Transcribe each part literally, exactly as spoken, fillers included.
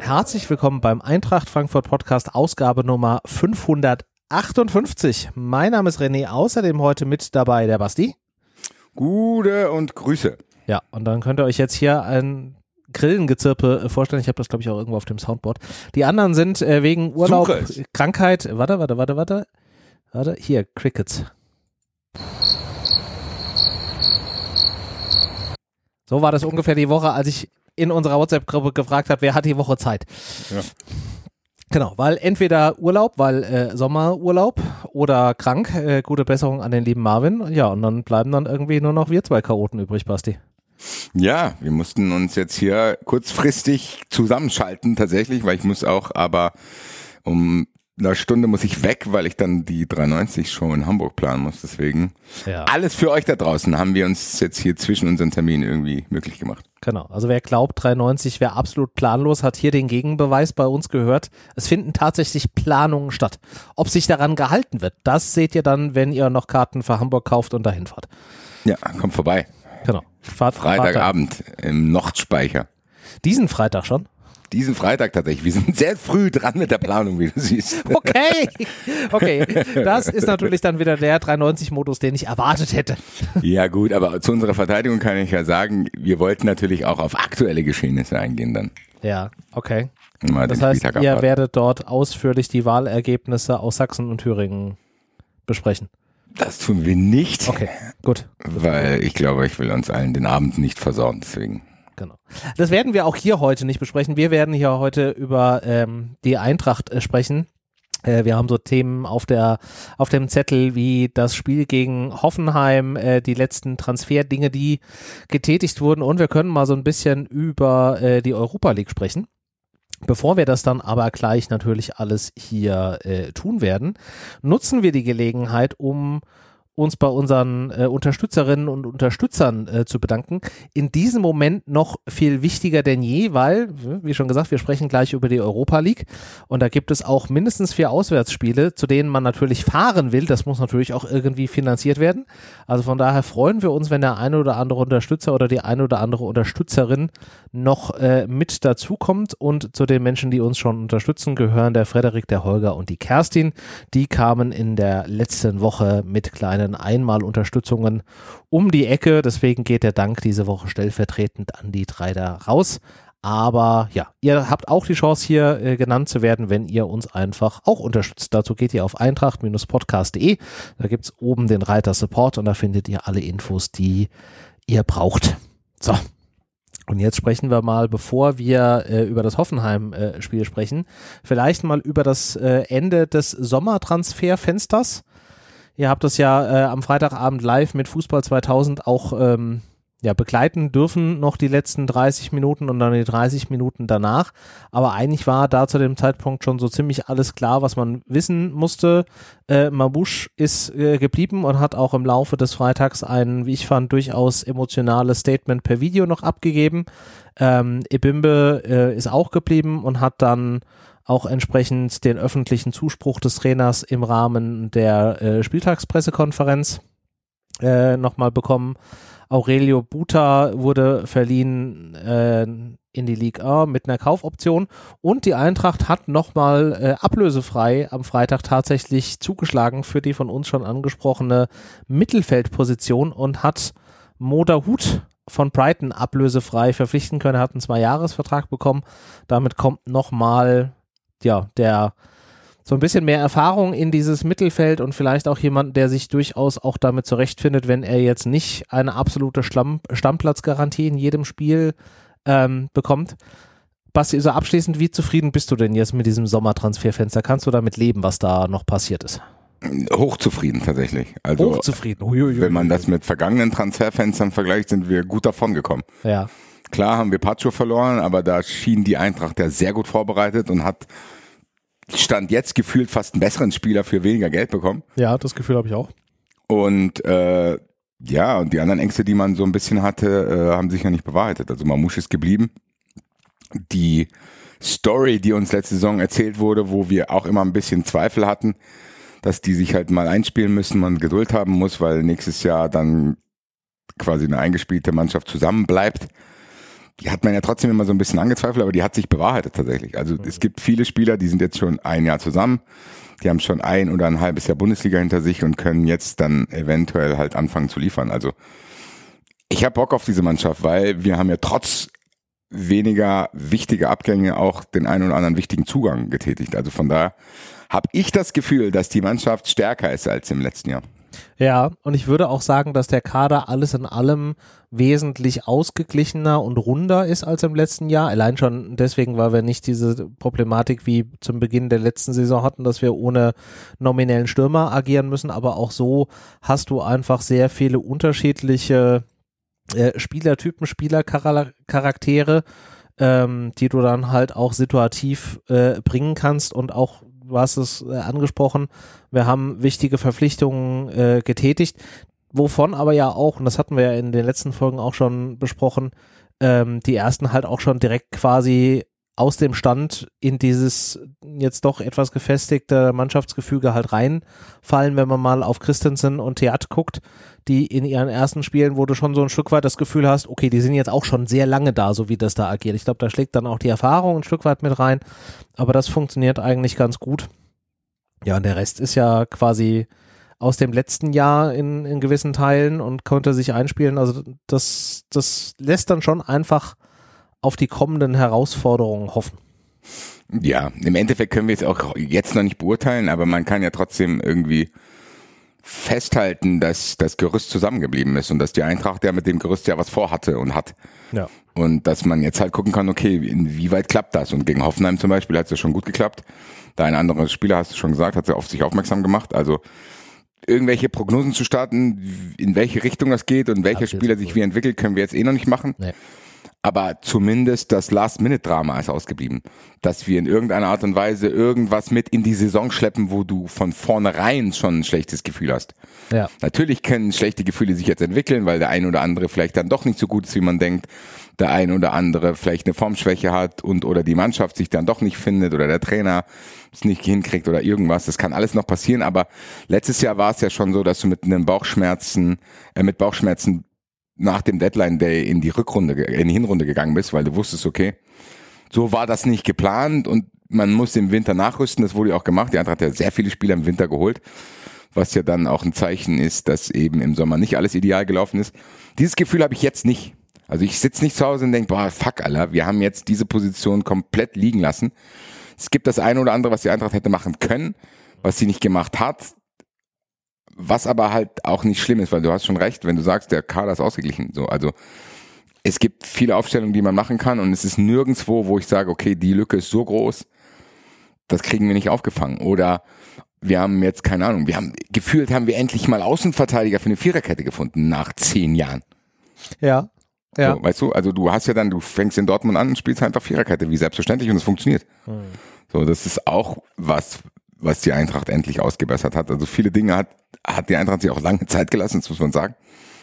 herzlich willkommen beim Eintracht Frankfurt Podcast, Ausgabe Nummer fünfhundertachtundfünfzig. Mein Name ist René, außerdem heute mit dabei der Basti. Gute und Grüße. Ja, und dann könnt ihr euch jetzt hier ein Grillengezirpe vorstellen. Ich habe das, glaube ich, auch irgendwo auf dem Soundboard. Die anderen sind äh, wegen Urlaub, Suche. Krankheit, warte, warte, warte, warte, warte, hier, Crickets. So war das ungefähr die Woche, als ich in unserer WhatsApp-Gruppe gefragt habe, wer hat die Woche Zeit. Ja. Genau, weil entweder Urlaub, weil äh, Sommerurlaub oder krank, äh, gute Besserung an den lieben Marvin. Ja, und dann bleiben dann irgendwie nur noch wir zwei Chaoten übrig, Basti. Ja, wir mussten uns jetzt hier kurzfristig zusammenschalten tatsächlich, weil ich muss auch, aber um eine Stunde muss ich weg, weil ich dann die dreiundneunzig-Show in Hamburg planen muss. Deswegen ja. Alles für euch da draußen haben wir uns jetzt hier zwischen unseren Terminen irgendwie möglich gemacht. Genau, also wer glaubt, dreiundneunzig wäre absolut planlos, hat hier den Gegenbeweis bei uns gehört. Es finden tatsächlich Planungen statt. Ob sich daran gehalten wird, das seht ihr dann, wenn ihr noch Karten für Hamburg kauft und dahin fahrt. Ja, kommt vorbei. Genau. Fahrt, Freitagabend Freitag. Im Nordspeicher. Diesen Freitag schon? Diesen Freitag tatsächlich. Wir sind sehr früh dran mit der Planung, wie du siehst. Okay, okay. Das ist natürlich dann wieder der dreiundneunzig-Modus, den ich erwartet hätte. Ja gut, aber zu unserer Verteidigung kann ich ja sagen, wir wollten natürlich auch auf aktuelle Geschehnisse eingehen dann. Ja, okay. Mal das den heißt, Spieltag ihr abwarten. werdet dort ausführlich die Wahlergebnisse aus Sachsen und Thüringen besprechen. Das tun wir nicht. Okay, gut. Weil ich glaube, ich will uns allen den Abend nicht versauen, deswegen. Genau. Das werden wir auch hier heute nicht besprechen. Wir werden hier heute über ähm, die Eintracht äh, sprechen. Äh, wir haben so Themen auf der auf dem Zettel wie das Spiel gegen Hoffenheim, äh, die letzten Transferdinge, die getätigt wurden, und wir können mal so ein bisschen über äh, die Europa League sprechen. Bevor wir das dann aber gleich natürlich alles hier äh, tun werden, nutzen wir die Gelegenheit, um uns bei unseren äh, Unterstützerinnen und Unterstützern äh, zu bedanken. In diesem Moment noch viel wichtiger denn je, weil, wie schon gesagt, wir sprechen gleich über die Europa League und da gibt es auch mindestens vier Auswärtsspiele, zu denen man natürlich fahren will. Das muss natürlich auch irgendwie finanziert werden. Also von daher freuen wir uns, wenn der eine oder andere Unterstützer oder die eine oder andere Unterstützerin noch äh, mit dazukommt, und zu den Menschen, die uns schon unterstützen, gehören der Frederik, der Holger und die Kerstin. Die kamen in der letzten Woche mit kleinen Einmalunterstützungen um die Ecke, deswegen geht der Dank diese Woche stellvertretend an die drei da raus. Aber ja, ihr habt auch die Chance hier äh, genannt zu werden, wenn ihr uns einfach auch unterstützt. Dazu geht ihr auf eintracht podcast punkt de, da gibt es oben den Reiter Support und da findet ihr alle Infos, die ihr braucht. So. Und jetzt sprechen wir mal, bevor wir äh, über das Hoffenheim-Spiel äh, sprechen, vielleicht mal über das äh, Ende des Sommertransferfensters. Ihr habt das ja äh, am Freitagabend live mit Fußball zweitausend auch ähm, ja, begleiten dürfen, noch die letzten dreißig Minuten und dann die dreißig Minuten danach. Aber eigentlich war da zu dem Zeitpunkt schon so ziemlich alles klar, was man wissen musste. Äh, Mamouche ist äh, geblieben und hat auch im Laufe des Freitags ein, wie ich fand, durchaus emotionales Statement per Video noch abgegeben. Ähm, Ebimbe äh, ist auch geblieben und hat dann auch entsprechend den öffentlichen Zuspruch des Trainers im Rahmen der äh, Spieltagspressekonferenz äh, nochmal bekommen. Aurelio Buta wurde verliehen äh, in die Ligue eins mit einer Kaufoption, und die Eintracht hat nochmal äh, ablösefrei am Freitag tatsächlich zugeschlagen für die von uns schon angesprochene Mittelfeldposition und hat Mo Dahoud von Brighton ablösefrei verpflichten können. Er hat einen Zwei-Jahres-Vertrag bekommen. Damit kommt nochmal ja, der so ein bisschen mehr Erfahrung in dieses Mittelfeld und vielleicht auch jemand, der sich durchaus auch damit zurechtfindet, wenn er jetzt nicht eine absolute Stamm- Stammplatzgarantie in jedem Spiel ähm, bekommt. Basti, so abschließend, wie zufrieden bist du denn jetzt mit diesem Sommertransferfenster? Kannst du damit leben, was da noch passiert ist? Hochzufrieden tatsächlich. Also, Hochzufrieden. Uiuiui. Wenn man das mit vergangenen Transferfenstern vergleicht, sind wir gut davon gekommen. Ja. Klar haben wir Pacho verloren, aber da schien die Eintracht ja sehr gut vorbereitet und hat Stand jetzt gefühlt fast einen besseren Spieler für weniger Geld bekommen. Ja, das Gefühl habe ich auch. Und äh, ja, und die anderen Ängste, die man so ein bisschen hatte, äh, haben sich ja nicht bewahrheitet. Also Mamouche ist geblieben. Die Story, die uns letzte Saison erzählt wurde, wo wir auch immer ein bisschen Zweifel hatten, dass die sich halt mal einspielen müssen, man Geduld haben muss, weil nächstes Jahr dann quasi eine eingespielte Mannschaft zusammen bleibt. die hat man ja trotzdem immer so ein bisschen angezweifelt, aber die hat sich bewahrheitet tatsächlich. Also mhm. es gibt viele Spieler, die sind jetzt schon ein Jahr zusammen, die haben schon ein oder ein halbes Jahr Bundesliga hinter sich und können jetzt dann eventuell halt anfangen zu liefern. Also ich habe Bock auf diese Mannschaft, weil wir haben ja trotz weniger wichtige Abgänge auch den einen oder anderen wichtigen Zugang getätigt. Also von daher habe ich das Gefühl, dass die Mannschaft stärker ist als im letzten Jahr. Ja, und ich würde auch sagen, dass der Kader alles in allem wesentlich ausgeglichener und runder ist als im letzten Jahr. Allein schon deswegen, weil wir nicht diese Problematik wie zum Beginn der letzten Saison hatten, dass wir ohne nominellen Stürmer agieren müssen. Aber auch so hast du einfach sehr viele unterschiedliche äh, Spielertypen, Spielercharaktere, ähm, die du dann halt auch situativ äh, bringen kannst und auch du hast es äh, angesprochen, wir haben wichtige Verpflichtungen äh, getätigt, wovon aber ja auch, und das hatten wir ja in den letzten Folgen auch schon besprochen, ähm, die ersten halt auch schon direkt quasi aus dem Stand in dieses jetzt doch etwas gefestigte Mannschaftsgefüge halt reinfallen, wenn man mal auf Christensen und Theat guckt, die in ihren ersten Spielen, wo du schon so ein Stück weit das Gefühl hast, okay, die sind jetzt auch schon sehr lange da, so wie das da agiert. Ich glaube, da schlägt dann auch die Erfahrung ein Stück weit mit rein, aber das funktioniert eigentlich ganz gut. Ja, und der Rest ist ja quasi aus dem letzten Jahr in, in gewissen Teilen und konnte sich einspielen. Also das, das lässt dann schon einfach auf die kommenden Herausforderungen hoffen. Ja, im Endeffekt können wir es auch jetzt noch nicht beurteilen, aber man kann ja trotzdem irgendwie festhalten, dass das Gerüst zusammengeblieben ist und dass die Eintracht ja mit dem Gerüst ja was vorhatte und hat. Ja. Und dass man jetzt halt gucken kann, okay, inwieweit klappt das? Und gegen Hoffenheim zum Beispiel hat es ja schon gut geklappt. Da ein anderer Spieler, hast du schon gesagt, hat ja auf sich aufmerksam gemacht. Also irgendwelche Prognosen zu starten, in welche Richtung das geht und welcher Spieler sich wie entwickelt, können wir jetzt eh noch nicht machen. Nee. Aber zumindest das Last-Minute-Drama ist ausgeblieben. Dass wir in irgendeiner Art und Weise irgendwas mit in die Saison schleppen, wo du von vornherein schon ein schlechtes Gefühl hast. Ja. Natürlich können schlechte Gefühle sich jetzt entwickeln, weil der ein oder andere vielleicht dann doch nicht so gut ist, wie man denkt. Der ein oder andere vielleicht eine Formschwäche hat und oder die Mannschaft sich dann doch nicht findet oder der Trainer es nicht hinkriegt oder irgendwas. Das kann alles noch passieren, aber letztes Jahr war es ja schon so, dass du mit einem Bauchschmerzen, äh, mit Bauchschmerzen nach dem Deadline Day in die Rückrunde, in die Hinrunde gegangen bist, weil du wusstest, okay, so war das nicht geplant und man muss im Winter nachrüsten, das wurde ja auch gemacht. Die Eintracht hat ja sehr viele Spieler im Winter geholt, was ja dann auch ein Zeichen ist, dass eben im Sommer nicht alles ideal gelaufen ist. Dieses Gefühl habe ich jetzt nicht. Also ich sitze nicht zu Hause und denke, boah, fuck, Alter, wir haben jetzt diese Position komplett liegen lassen. Es gibt das eine oder andere, was die Eintracht hätte machen können, was sie nicht gemacht hat. Was aber halt auch nicht schlimm ist, weil du hast schon recht, wenn du sagst, der Kader ist ausgeglichen. So, also es gibt viele Aufstellungen, die man machen kann und es ist nirgendwo, wo ich sage, okay, die Lücke ist so groß, das kriegen wir nicht aufgefangen. Oder wir haben jetzt, keine Ahnung, wir haben gefühlt, haben wir endlich mal Außenverteidiger für eine Viererkette gefunden nach zehn Jahren. Ja. Ja. So, weißt du, also du hast ja dann, du fängst in Dortmund an und spielst einfach Viererkette, wie selbstverständlich und es funktioniert. Hm. So, das ist auch was, was die Eintracht endlich ausgebessert hat. Also viele Dinge hat, hat die Eintracht sich auch lange Zeit gelassen, das muss man sagen.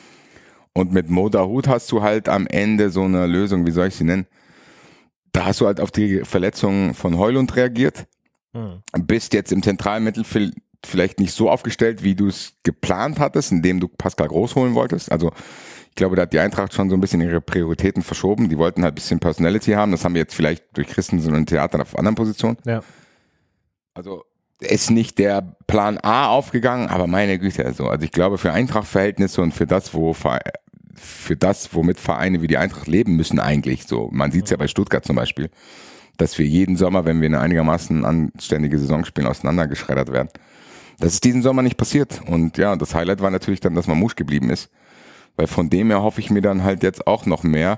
Und mit Mo Dahoud hast du halt am Ende so eine Lösung, wie soll ich sie nennen? Da hast du halt auf die Verletzung von Højlund reagiert, hm. bist jetzt im zentralen Mittelfeld vielleicht nicht so aufgestellt, wie du es geplant hattest, indem du Pascal Groß holen wolltest. Also ich glaube, da hat die Eintracht schon so ein bisschen ihre Prioritäten verschoben. Die wollten halt ein bisschen Personality haben. Das haben wir jetzt vielleicht durch Christensen und Theater auf anderen Positionen. Ja. Also ist nicht der Plan A aufgegangen, aber meine Güte, also, also ich glaube für Eintracht-Verhältnisse und für das, wo für das, womit Vereine wie die Eintracht leben müssen eigentlich, so, man sieht es ja bei Stuttgart zum Beispiel, dass wir jeden Sommer, wenn wir eine einigermaßen anständige Saison spielen, auseinandergeschreddert werden. Das ist diesen Sommer nicht passiert und ja, das Highlight war natürlich dann, dass Mamouche geblieben ist, weil von dem her hoffe ich mir dann halt jetzt auch noch mehr,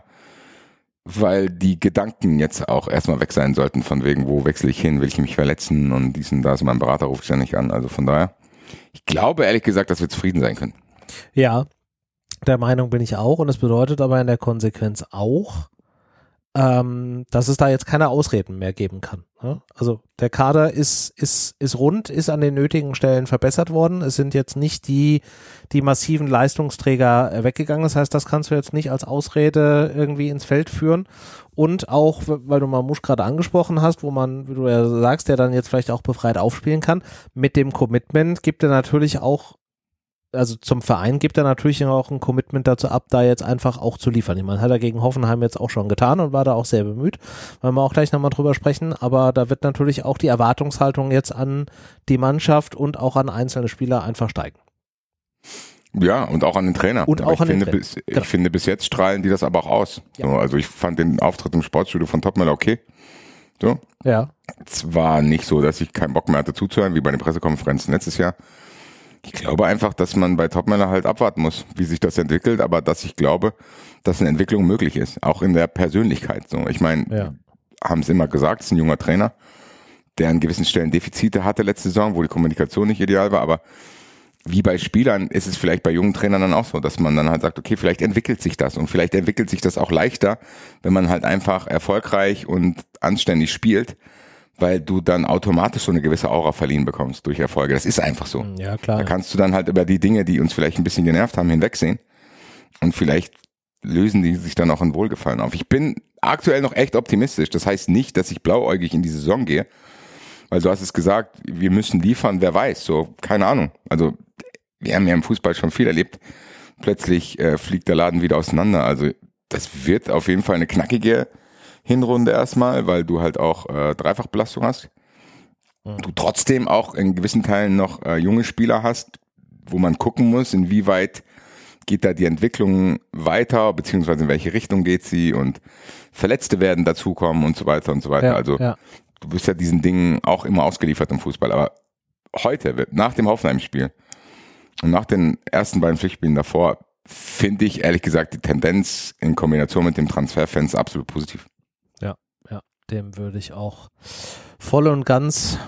weil die Gedanken jetzt auch erstmal weg sein sollten, von wegen, wo wechsle ich hin, will ich mich verletzen und diesen, da ist mein Berater, ruft sich ja nicht an. Also von daher, ich glaube ehrlich gesagt, dass wir zufrieden sein können. Ja, der Meinung bin ich auch und das bedeutet aber in der Konsequenz auch, ähm, dass es da jetzt keine Ausreden mehr geben kann. Ne? Also der Kader ist, ist, ist rund, ist an den nötigen Stellen verbessert worden. Es sind jetzt nicht die, die massiven Leistungsträger weggegangen. Das heißt, das kannst du jetzt nicht als Ausrede irgendwie ins Feld führen. Und auch, weil du Mamouche gerade angesprochen hast, wo man, wie du ja sagst, der dann jetzt vielleicht auch befreit aufspielen kann, mit dem Commitment gibt er natürlich auch also zum Verein gibt er natürlich auch ein Commitment dazu ab, da jetzt einfach auch zu liefern. Ich meine, hat er gegen Hoffenheim jetzt auch schon getan und war da auch sehr bemüht, wollen wir auch gleich nochmal drüber sprechen, aber da wird natürlich auch die Erwartungshaltung jetzt an die Mannschaft und auch an einzelne Spieler einfach steigen. Ja, und auch an den Trainer. Und aber auch ich an den finde, Trainer. bis, Genau. Ich finde, bis jetzt strahlen die das aber auch aus. Ja. So, also ich fand den Auftritt im Sportstudio von Topmöller okay. So. Ja. Es war nicht so, dass ich keinen Bock mehr hatte zuzuhören, wie bei den Pressekonferenzen letztes Jahr. Ich glaube einfach, dass man bei Topmöller halt abwarten muss, wie sich das entwickelt, aber dass ich glaube, dass eine Entwicklung möglich ist, auch in der Persönlichkeit. So, ich meine, Ja. haben es immer gesagt, es ist ein junger Trainer, der an gewissen Stellen Defizite hatte letzte Saison, wo die Kommunikation nicht ideal war, aber wie bei Spielern ist es vielleicht bei jungen Trainern dann auch so, dass man dann halt sagt, okay, vielleicht entwickelt sich das und vielleicht entwickelt sich das auch leichter, wenn man halt einfach erfolgreich und anständig spielt, weil du dann automatisch so eine gewisse Aura verliehen bekommst durch Erfolge. Das ist einfach so. Ja, klar. Da kannst du dann halt über die Dinge, die uns vielleicht ein bisschen genervt haben, hinwegsehen und vielleicht lösen die sich dann auch in Wohlgefallen auf. Ich bin aktuell noch echt optimistisch. Das heißt nicht, dass ich blauäugig in die Saison gehe, weil du hast es gesagt, wir müssen liefern, wer weiß, so, keine Ahnung. Also wir haben ja im Fußball schon viel erlebt. Plötzlich äh, fliegt der Laden wieder auseinander. Also das wird auf jeden Fall eine knackige Hinrunde erstmal, weil du halt auch äh, Dreifachbelastung hast. Mhm. Du trotzdem auch in gewissen Teilen noch äh, junge Spieler hast, wo man gucken muss, inwieweit geht da die Entwicklung weiter, beziehungsweise in welche Richtung geht sie und Verletzte werden dazukommen und so weiter und so weiter. Ja, also ja. du bist ja diesen Dingen auch immer ausgeliefert im Fußball. Aber heute, nach dem Hoffenheim-Spiel und nach den ersten beiden Pflichtspielen davor, finde ich ehrlich gesagt die Tendenz in Kombination mit dem Transferfans absolut positiv. Ja, ja, dem würde ich auch voll und ganz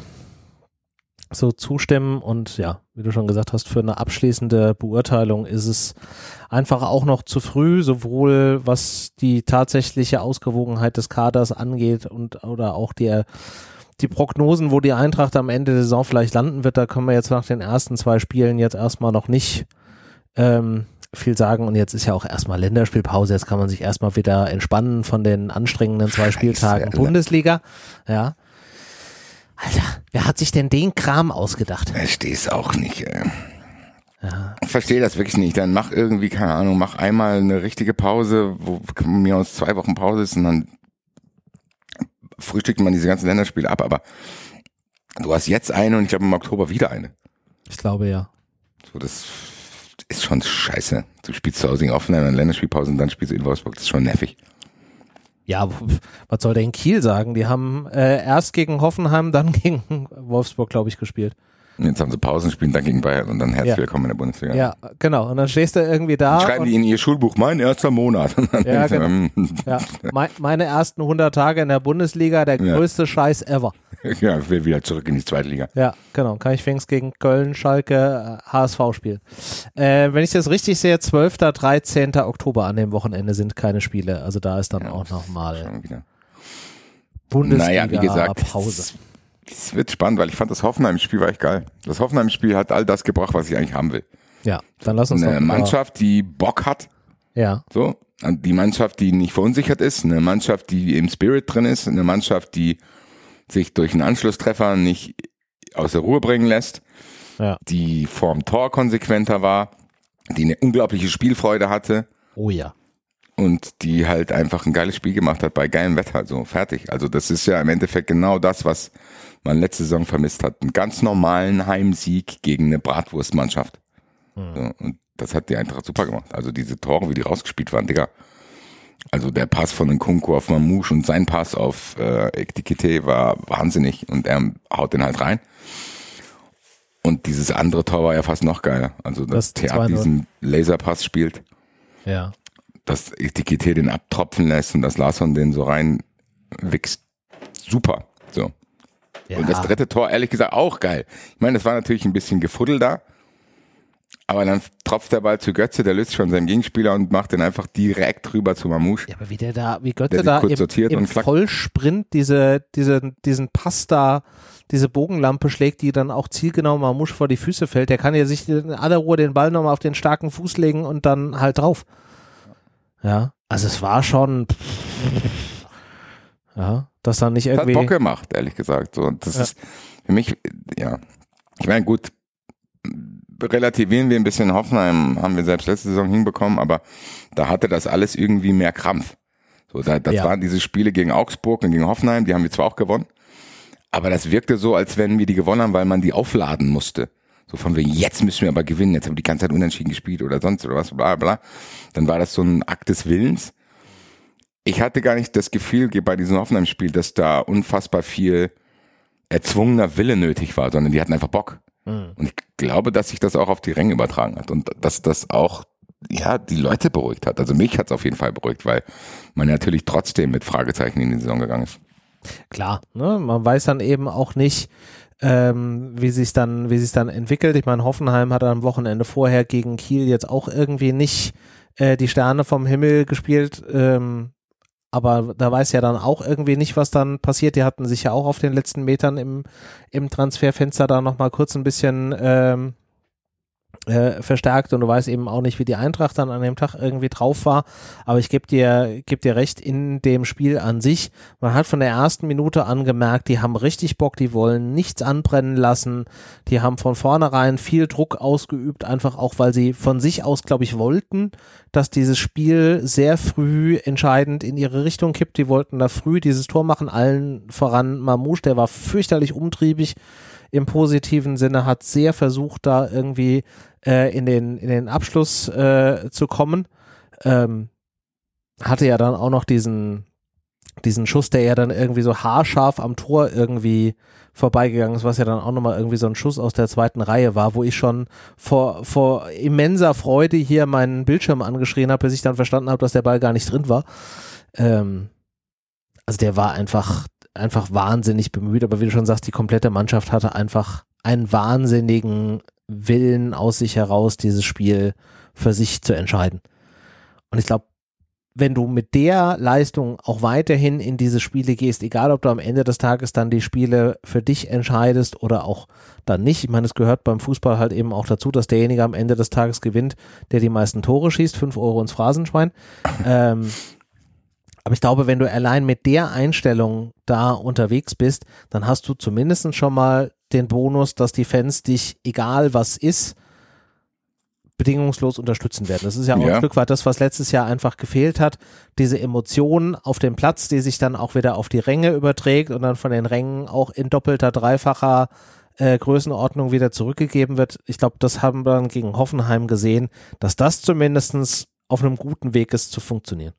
so zustimmen und ja, wie du schon gesagt hast, für eine abschließende Beurteilung ist es einfach auch noch zu früh, sowohl was die tatsächliche Ausgewogenheit des Kaders angeht und oder auch die, die Prognosen, wo die Eintracht am Ende der Saison vielleicht landen wird, da können wir jetzt nach den ersten zwei Spielen jetzt erstmal noch nicht ähm, viel sagen und jetzt ist ja auch erstmal Länderspielpause, jetzt kann man sich erstmal wieder entspannen von den anstrengenden zwei Spieltagen Scheiße, Bundesliga, ja. Alter, wer hat sich denn den Kram ausgedacht? Ich verstehe es auch nicht. Ey. Ja. Ich verstehe das wirklich nicht. Dann mach irgendwie, keine Ahnung, mach einmal eine richtige Pause, wo mir aus zwei Wochen Pause ist und dann frühstückt man diese ganzen Länderspiele ab. Aber du hast jetzt eine und ich glaube im Oktober wieder eine. Ich glaube ja. So, das ist schon scheiße. Du spielst zu Hause gegen Offenheim eine Länderspielpause und dann spielst du in Wolfsburg. Das ist schon nervig. Ja, was soll der in Kiel sagen? Die haben äh, erst gegen Hoffenheim, dann gegen Wolfsburg, glaube ich, gespielt. Und jetzt haben sie Pausen, spielen dann gegen Bayern und dann herzlich Ja. willkommen in der Bundesliga. Ja, genau. Und dann stehst du irgendwie da. Dann schreiben und, die in ihr Schulbuch, mein erster Monat. Und dann Ja, denkst du, genau. hm, ja, mein, meine ersten hundert Tage in der Bundesliga, der Ja. größte Scheiß ever. ja, ich will wieder zurück in die zweite Liga. Ja, genau. Kann ich wenigstens gegen Köln, Schalke, H S V spielen. Äh, wenn ich das richtig sehe, zwölfter, dreizehnter Oktober an dem Wochenende sind keine Spiele. Also da ist dann Ja, auch nochmal Schon wieder. Bundesliga Naja, wie gesagt, Pause. Es, es wird spannend, weil ich fand das Hoffenheim-Spiel war echt geil. Das Hoffenheim-Spiel hat all das gebracht, was ich eigentlich haben will. Ja, dann lass uns Eine doch Mannschaft, die Bock hat, Ja, so, die Mannschaft, die nicht verunsichert ist, eine Mannschaft, die im Spirit drin ist, eine Mannschaft, die sich durch einen Anschlusstreffer nicht aus der Ruhe bringen lässt, ja. die vorm Tor konsequenter war, die eine unglaubliche Spielfreude hatte Oh ja. und die halt einfach ein geiles Spiel gemacht hat bei geilem Wetter, so fertig. Also das ist ja im Endeffekt genau das, was man letzte Saison vermisst hat. Einen ganz normalen Heimsieg gegen eine Bratwurstmannschaft. Hm. So, und das hat die Eintracht super gemacht. Also diese Tore, wie die rausgespielt waren, Digga. Also der Pass von Nkunku auf Mamouche und sein Pass auf äh, Ektikite war wahnsinnig und er haut den halt rein. Und dieses andere Tor war ja fast noch geiler. Also dass Das Theat diesen Laserpass spielt, Ja. dass Ektikite den abtropfen lässt und dass Larsson den so rein wichst. Super. So. ja. Und das dritte Tor, ehrlich gesagt, auch geil. Ich meine, das war natürlich ein bisschen Gefuddel da. Aber dann tropft der Ball zu Götze, der löst schon seinen Gegenspieler und macht den einfach direkt rüber zu Mamouche. Ja, aber wie der da, wie Götze Der sich da kurz im, sortiert im und klack. Vollsprint diese, diese, diesen Pass da, diese Bogenlampe schlägt, die dann auch zielgenau Mamouche vor die Füße fällt. Der kann ja sich in aller Ruhe den Ball nochmal auf den starken Fuß legen und dann halt drauf. Ja, also es war schon, ja, dass dann nicht Das hat irgendwie. Bock gemacht, ehrlich gesagt. So, und das Ja. ist für mich, ja, ich meine, gut, relativieren wir ein bisschen. Hoffenheim haben wir selbst letzte Saison hinbekommen, aber da hatte das alles irgendwie mehr Krampf. So, da, das ja. waren diese Spiele gegen Augsburg und gegen Hoffenheim, die haben wir zwar auch gewonnen, aber das wirkte so, als wenn wir die gewonnen haben, weil man die aufladen musste. So von wegen, jetzt müssen wir aber gewinnen, jetzt haben wir die ganze Zeit unentschieden gespielt oder sonst oder was, bla bla. Dann war das so ein Akt des Willens. Ich hatte gar nicht das Gefühl bei diesem Hoffenheim-Spiel, dass da unfassbar viel erzwungener Wille nötig war, sondern die hatten einfach Bock. Mhm. Und ich glaube, dass sich das auch auf die Ränge übertragen hat und dass das auch ja die Leute beruhigt hat. Also mich hat es auf jeden Fall beruhigt, weil man natürlich trotzdem mit Fragezeichen in die Saison gegangen ist. Klar, ne? Man weiß dann eben auch nicht, ähm, wie sich dann, wie sich dann entwickelt. Ich meine, Hoffenheim hat am Wochenende vorher gegen Kiel jetzt auch irgendwie nicht äh, die Sterne vom Himmel gespielt. Ähm, aber da weiß ja dann auch irgendwie nicht, was dann passiert. Die hatten sich ja auch auf den letzten Metern im, im Transferfenster da nochmal kurz ein bisschen ähm, äh, verstärkt und du weißt eben auch nicht, wie die Eintracht dann an dem Tag irgendwie drauf war. Aber ich gebe dir, geb dir recht, in dem Spiel an sich, man hat von der ersten Minute an gemerkt, die haben richtig Bock, die wollen nichts anbrennen lassen, die haben von vornherein viel Druck ausgeübt, einfach auch, weil sie von sich aus, glaube ich, wollten, dass dieses Spiel sehr früh entscheidend in ihre Richtung kippt. Die wollten da früh dieses Tor machen, allen voran Mamouche, der war fürchterlich umtriebig im positiven Sinne, hat sehr versucht, da irgendwie äh, in den in den Abschluss äh, zu kommen. Ähm, hatte ja dann auch noch diesen diesen Schuss, der ja dann irgendwie so haarscharf am Tor irgendwie vorbeigegangen ist, was ja dann auch nochmal irgendwie so ein Schuss aus der zweiten Reihe war, wo ich schon vor vor immenser Freude hier meinen Bildschirm angeschrien habe, bis ich dann verstanden habe, dass der Ball gar nicht drin war. Ähm, also der war einfach einfach wahnsinnig bemüht, aber wie du schon sagst, die komplette Mannschaft hatte einfach einen wahnsinnigen Willen aus sich heraus, dieses Spiel für sich zu entscheiden. Und ich glaube, wenn du mit der Leistung auch weiterhin in diese Spiele gehst, egal ob du am Ende des Tages dann die Spiele für dich entscheidest oder auch dann nicht, ich meine, es gehört beim Fußball halt eben auch dazu, dass derjenige am Ende des Tages gewinnt, der die meisten Tore schießt, fünf Euro ins Phrasenschwein. Ähm, Aber ich glaube, wenn du allein mit der Einstellung da unterwegs bist, dann hast du zumindest schon mal den Bonus, dass die Fans dich, egal was ist, bedingungslos unterstützen werden. Das ist ja auch ja. ein Stück weit das, was letztes Jahr einfach gefehlt hat. Diese Emotion auf dem Platz, die sich dann auch wieder auf die Ränge überträgt und dann von den Rängen auch in doppelter, dreifacher äh, Größenordnung wieder zurückgegeben wird. Ich glaube, das haben wir dann gegen Hoffenheim gesehen, dass das zumindest auf einem guten Weg ist zu funktionieren.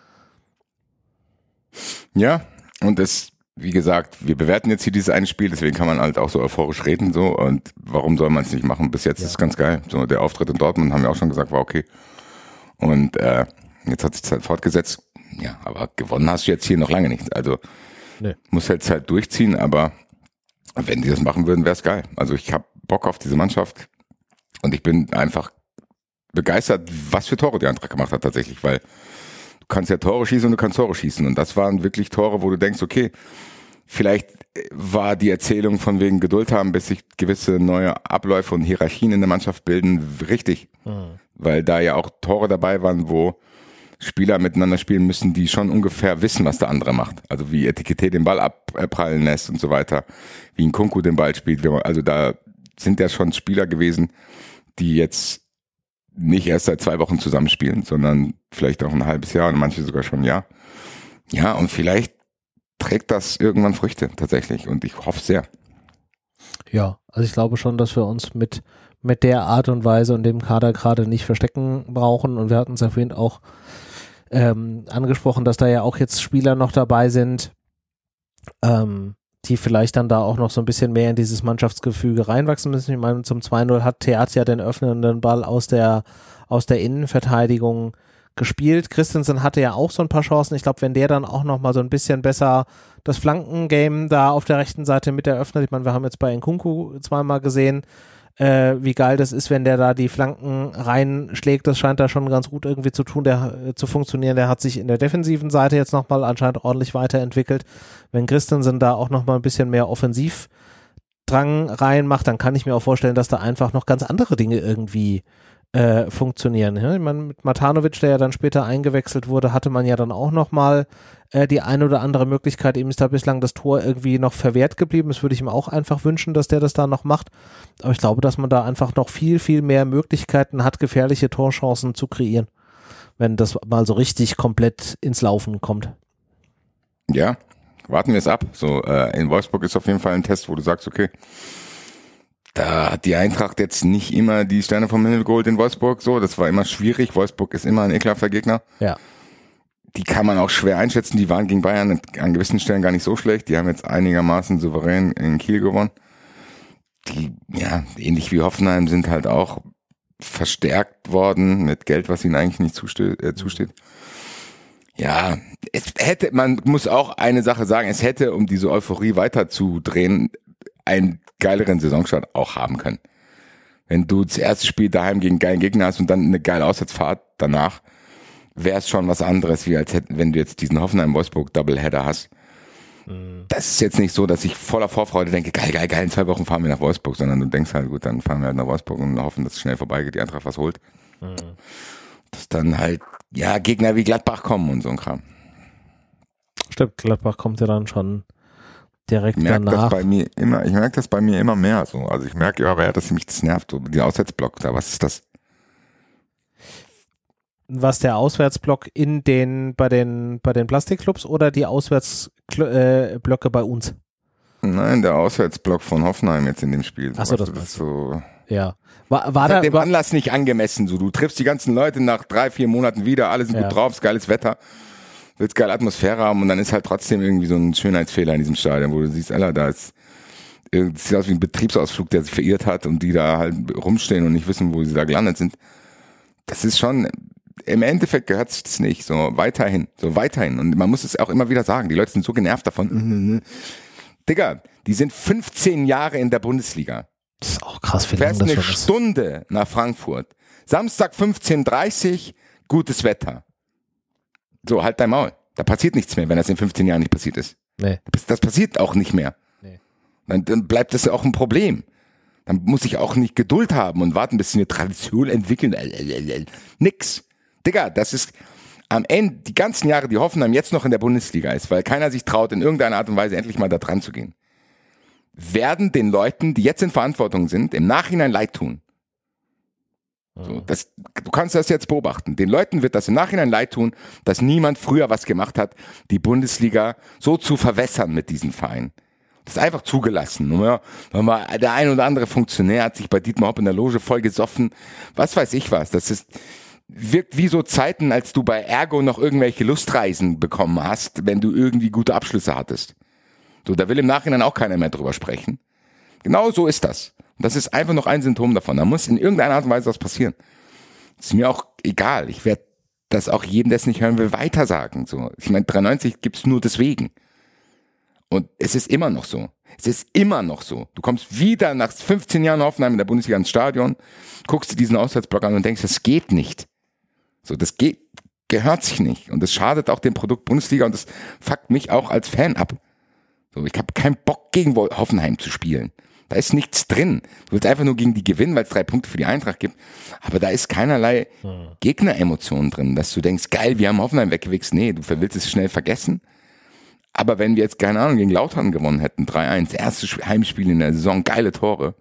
Ja, und das, wie gesagt, wir bewerten jetzt hier dieses eine Spiel, deswegen kann man halt auch so euphorisch reden, so, und warum soll man es nicht machen? Bis jetzt ja. ist es ganz geil. So, der Auftritt in Dortmund, haben wir auch schon gesagt, war okay. Und äh, jetzt hat sich halt fortgesetzt. Ja, aber gewonnen hast du jetzt hier noch lange nicht. Also nee. muss jetzt halt durchziehen, aber wenn die das machen würden, wäre es geil. Also ich habe Bock auf diese Mannschaft und ich bin einfach begeistert, was für Tore die Eintracht gemacht hat tatsächlich, weil du kannst ja Tore schießen und du kannst Tore schießen. Und das waren wirklich Tore, wo du denkst, okay, vielleicht war die Erzählung von wegen Geduld haben, bis sich gewisse neue Abläufe und Hierarchien in der Mannschaft bilden, richtig. Mhm. Weil da ja auch Tore dabei waren, wo Spieler miteinander spielen müssen, die schon ungefähr wissen, was der andere macht. Also wie Etikette den Ball abprallen lässt und so weiter. Wie ein Kunku den Ball spielt. Also da sind ja schon Spieler gewesen, die jetzt nicht erst seit zwei Wochen zusammenspielen, sondern vielleicht auch ein halbes Jahr und manche sogar schon ein Jahr. Ja, und vielleicht trägt das irgendwann Früchte tatsächlich und ich hoffe sehr. Ja, also ich glaube schon, dass wir uns mit, mit der Art und Weise und dem Kader gerade nicht verstecken brauchen und wir hatten es ja vorhin auch ähm, angesprochen, dass da ja auch jetzt Spieler noch dabei sind, ähm, die vielleicht dann da auch noch so ein bisschen mehr in dieses Mannschaftsgefüge reinwachsen müssen. Ich meine, zum zwei null hat Theat ja den öffnenden Ball aus der, aus der Innenverteidigung gespielt. Christensen hatte ja auch so ein paar Chancen. Ich glaube, wenn der dann auch noch mal so ein bisschen besser das Flankengame da auf der rechten Seite mit eröffnet. Ich meine, wir haben jetzt bei Nkunku zweimal gesehen, äh, wie geil das ist, wenn der da die Flanken reinschlägt. Das scheint da schon ganz gut irgendwie zu tun, der, äh, zu funktionieren. Der hat sich in der defensiven Seite jetzt nochmal anscheinend ordentlich weiterentwickelt. Wenn Christensen da auch nochmal ein bisschen mehr Offensivdrang reinmacht, dann kann ich mir auch vorstellen, dass da einfach noch ganz andere Dinge irgendwie äh, funktionieren. Ja? Ich meine, mit Matanovic, der ja dann später eingewechselt wurde, hatte man ja dann auch nochmal äh, die eine oder andere Möglichkeit. Ihm ist da bislang das Tor irgendwie noch verwehrt geblieben. Das würde ich ihm auch einfach wünschen, dass der das da noch macht. Aber ich glaube, dass man da einfach noch viel, viel mehr Möglichkeiten hat, gefährliche Torchancen zu kreieren, wenn das mal so richtig komplett ins Laufen kommt. Ja, warten wir es ab. So, äh, in Wolfsburg ist auf jeden Fall ein Test, wo du sagst, okay, da hat die Eintracht jetzt nicht immer die Sterne vom Himmel geholt in Wolfsburg, so, das war immer schwierig. Wolfsburg ist immer ein ekelhafter Gegner. Ja. Die kann man auch schwer einschätzen, die waren gegen Bayern an gewissen Stellen gar nicht so schlecht, die haben jetzt einigermaßen souverän in Kiel gewonnen. Die, ja, ähnlich wie Hoffenheim sind halt auch verstärkt worden mit Geld, was ihnen eigentlich nicht zusteht. Äh, zusteht. Ja, es hätte, man muss auch eine Sache sagen, es hätte, um diese Euphorie weiterzudrehen, einen geileren Saisonstart auch haben können. Wenn du das erste Spiel daheim gegen einen geilen Gegner hast und dann eine geile Auswärtsfahrt danach, wäre es schon was anderes, wie als hätten, wenn du jetzt diesen Hoffenheim-Wolfsburg-Doubleheader hast. Mhm. Das ist jetzt nicht so, dass ich voller Vorfreude denke, geil, geil, geil, in zwei Wochen fahren wir nach Wolfsburg, sondern du denkst halt, gut, dann fahren wir halt nach Wolfsburg und hoffen, dass es schnell vorbeigeht, die Eintracht was holt. Mhm. Dass dann halt, ja, Gegner wie Gladbach kommen und so ein Kram. Stimmt, Gladbach kommt ja dann schon direkt ich merke danach. Das bei mir immer, ich merke das bei mir immer mehr so. Also ich merke ja, wer das mich das nervt, so die Auswärtsblock da, was ist das? Was der Auswärtsblock in den, bei den, bei den Plastikclubs oder die Auswärtsblöcke äh, bei uns? Nein, der Auswärtsblock von Hoffenheim jetzt in dem Spiel. Achso, das, das ist so. Ja. War, war das da dem war, Anlass nicht angemessen, so. Du triffst die ganzen Leute nach drei, vier Monaten wieder, alle sind ja. gut drauf, ist geiles Wetter. Willst geile Atmosphäre haben und dann ist halt trotzdem irgendwie so ein Schönheitsfehler in diesem Stadion, wo du siehst, Alter, da ist, es sieht aus wie ein Betriebsausflug, der sich verirrt hat und die da halt rumstehen und nicht wissen, wo sie da gelandet sind. Das ist schon, im Endeffekt gehört sich das nicht, so weiterhin, so weiterhin. Und man muss es auch immer wieder sagen, die Leute sind so genervt davon. Digga, die sind fünfzehn Jahre in der Bundesliga. Das ist auch krass, wie lange das schon ist. Du fährst eine Stunde nach Frankfurt. Samstag fünfzehn Uhr dreißig, gutes Wetter. So, halt dein Maul. Da passiert nichts mehr, wenn das in fünfzehn Jahren nicht passiert ist. Nee. Das, das passiert auch nicht mehr. Nee. Dann, dann bleibt das auch ein Problem. Dann muss ich auch nicht Geduld haben und warten, bis sie eine Tradition entwickeln. Nix. Digga, das ist am Ende, die ganzen Jahre, die Hoffenheim jetzt noch in der Bundesliga ist, weil keiner sich traut, in irgendeiner Art und Weise endlich mal da dran zu gehen, werden den Leuten, die jetzt in Verantwortung sind, im Nachhinein leid tun. So, das, du kannst das jetzt beobachten. Den Leuten wird das im Nachhinein leid tun, dass niemand früher was gemacht hat, die Bundesliga so zu verwässern mit diesen Vereinen. Das ist einfach zugelassen. Ja, der ein oder andere Funktionär hat sich bei Dietmar Hopp in der Loge voll gesoffen. Was weiß ich was. Das ist, wirkt wie so Zeiten, als du bei Ergo noch irgendwelche Lustreisen bekommen hast, wenn du irgendwie gute Abschlüsse hattest. So, da will im Nachhinein auch keiner mehr drüber sprechen. Genau so ist das. Das ist einfach noch ein Symptom davon. Da muss in irgendeiner Art und Weise was passieren. Ist mir auch egal. Ich werde das auch jedem, der es nicht hören will, weiter sagen. So, ich meine, dreiundneunzig gibt's nur deswegen. Und es ist immer noch so. Es ist immer noch so. Du kommst wieder nach fünfzehn Jahren Hoffenheim in der Bundesliga ins Stadion, guckst dir diesen Auswärtsblock an und denkst, das geht nicht. So, das geht, gehört sich nicht. Und das schadet auch dem Produkt Bundesliga und das fuckt mich auch als Fan ab. So, ich habe keinen Bock, gegen Hoffenheim zu spielen. Da ist nichts drin. Du willst einfach nur gegen die gewinnen, weil es drei Punkte für die Eintracht gibt. Aber da ist keinerlei hm. Gegneremotion drin, dass du denkst, geil, wir haben Hoffenheim weggewichst. Nee, du willst es schnell vergessen. Aber wenn wir jetzt, keine Ahnung, gegen Lautern gewonnen hätten, drei eins, erstes Heimspiel in der Saison, geile Tore,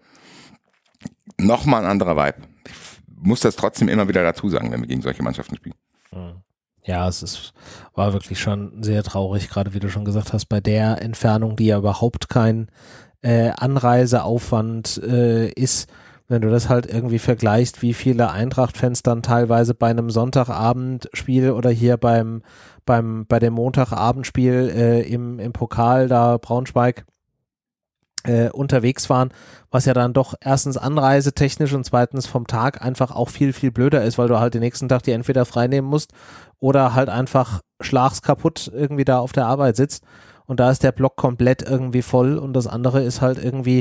nochmal ein anderer Vibe. Ich muss das trotzdem immer wieder dazu sagen, wenn wir gegen solche Mannschaften spielen. Ja, es ist, war wirklich schon sehr traurig, gerade wie du schon gesagt hast, bei der Entfernung, die ja überhaupt kein äh, Anreiseaufwand äh, ist, wenn du das halt irgendwie vergleichst, wie viele Eintracht-Fans dann teilweise bei einem Sonntagabendspiel oder hier beim beim bei dem Montagabendspiel äh, im im Pokal da Braunschweig äh, unterwegs waren, was ja dann doch erstens anreisetechnisch und zweitens vom Tag einfach auch viel, viel blöder ist, weil du halt den nächsten Tag dir entweder freinehmen musst oder halt einfach schlagskaputt irgendwie da auf der Arbeit sitzt und da ist der Block komplett irgendwie voll und das andere ist halt irgendwie,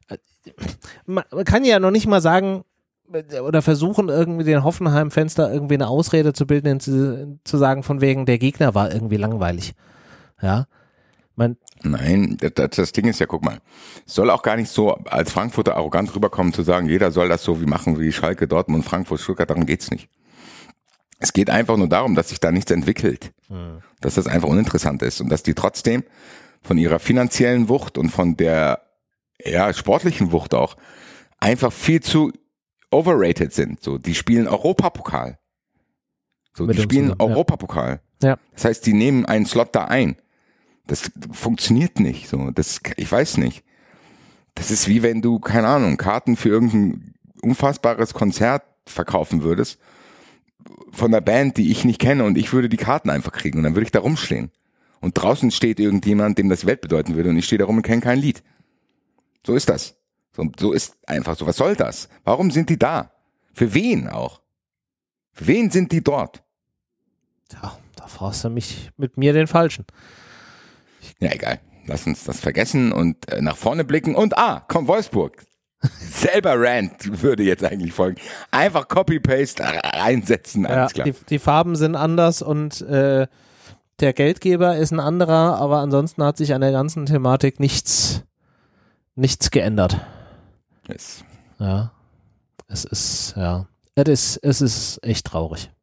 man kann ja noch nicht mal sagen oder versuchen irgendwie den Hoffenheim-Fans da irgendwie eine Ausrede zu bilden, zu, zu sagen von wegen, der Gegner war irgendwie langweilig. Ja. Mein Nein, das, das Ding ist ja, guck mal, es soll auch gar nicht so als Frankfurter arrogant rüberkommen zu sagen, jeder soll das so wie machen wie Schalke, Dortmund, Frankfurt, Stuttgart, darum geht's nicht. Es geht einfach nur darum, dass sich da nichts entwickelt, hm. dass das einfach uninteressant ist und dass die trotzdem von ihrer finanziellen Wucht und von der ja sportlichen Wucht auch einfach viel zu overrated sind. So, die spielen Europapokal. So, die spielen zusammen, Europapokal. Ja. Das heißt, die nehmen einen Slot da ein. Das funktioniert nicht. So, das, ich weiß nicht. Das ist wie wenn du, keine Ahnung, Karten für irgendein unfassbares Konzert verkaufen würdest von einer Band, die ich nicht kenne, und ich würde die Karten einfach kriegen und dann würde ich da rumstehen. Und draußen steht irgendjemand, dem das die Welt bedeuten würde, und ich stehe da rum und kenne kein Lied. So ist das. So, so ist einfach so. Was soll das? Warum sind die da? Für wen auch? Für wen sind die dort? Ja, da fragst du mich mit mir den Falschen. Ja, egal. Lass uns das vergessen und äh, nach vorne blicken. Und ah, komm, Wolfsburg. Selber Rant würde jetzt eigentlich folgen. Einfach Copy-Paste reinsetzen, alles ja, klar. Die, die Farben sind anders und äh, der Geldgeber ist ein anderer, aber ansonsten hat sich an der ganzen Thematik nichts, nichts geändert. Yes. Ja, es ist, ja, es ist, es ist echt traurig.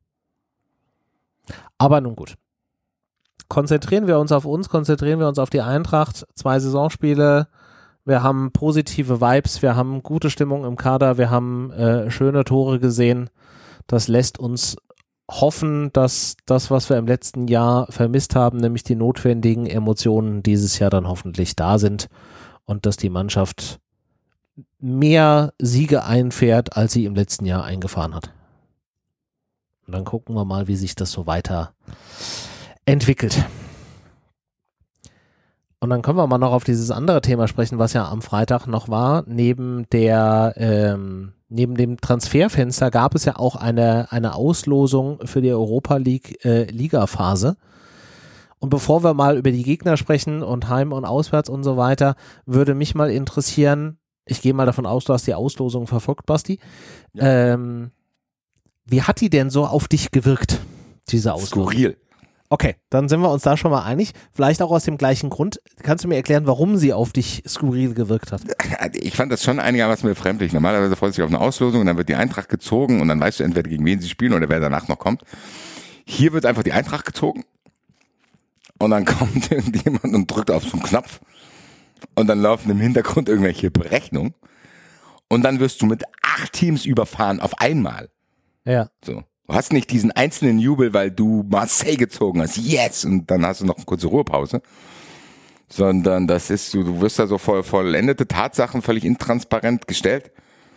Aber nun gut. Konzentrieren wir uns auf uns, konzentrieren wir uns auf die Eintracht. Zwei Saisonspiele, wir haben positive Vibes, wir haben gute Stimmung im Kader, wir haben äh, schöne Tore gesehen. Das lässt uns hoffen, dass das, was wir im letzten Jahr vermisst haben, nämlich die notwendigen Emotionen dieses Jahr dann hoffentlich da sind und dass die Mannschaft mehr Siege einfährt, als sie im letzten Jahr eingefahren hat. Und dann gucken wir mal, wie sich das so weiter entwickelt. Und dann können wir mal noch auf dieses andere Thema sprechen, was ja am Freitag noch war. Neben der, ähm, neben dem Transferfenster gab es ja auch eine, eine Auslosung für die Europa League äh, Liga-Phase. Und bevor wir mal über die Gegner sprechen und Heim und Auswärts und so weiter, würde mich mal interessieren, ich gehe mal davon aus, du hast die Auslosung verfolgt, Basti. Ja. Ähm, wie hat die denn so auf dich gewirkt, diese Auslosung? Skurril. Okay, dann sind wir uns da schon mal einig. Vielleicht auch aus dem gleichen Grund. Kannst du mir erklären, warum sie auf dich skurril gewirkt hat? Ich fand das schon einigermaßen befremdlich. Normalerweise freust du dich auf eine Auslosung und dann wird die Eintracht gezogen und dann weißt du entweder, gegen wen sie spielen oder wer danach noch kommt. Hier wird einfach die Eintracht gezogen und dann kommt irgendjemand und drückt auf so einen Knopf und dann laufen im Hintergrund irgendwelche Berechnungen und dann wirst du mit acht Teams überfahren auf einmal. Ja. So. Du hast nicht diesen einzelnen Jubel, weil du Marseille gezogen hast, yes, und dann hast du noch eine kurze Ruhepause, sondern das ist, du, du wirst da so voll, vollendete Tatsachen völlig intransparent gestellt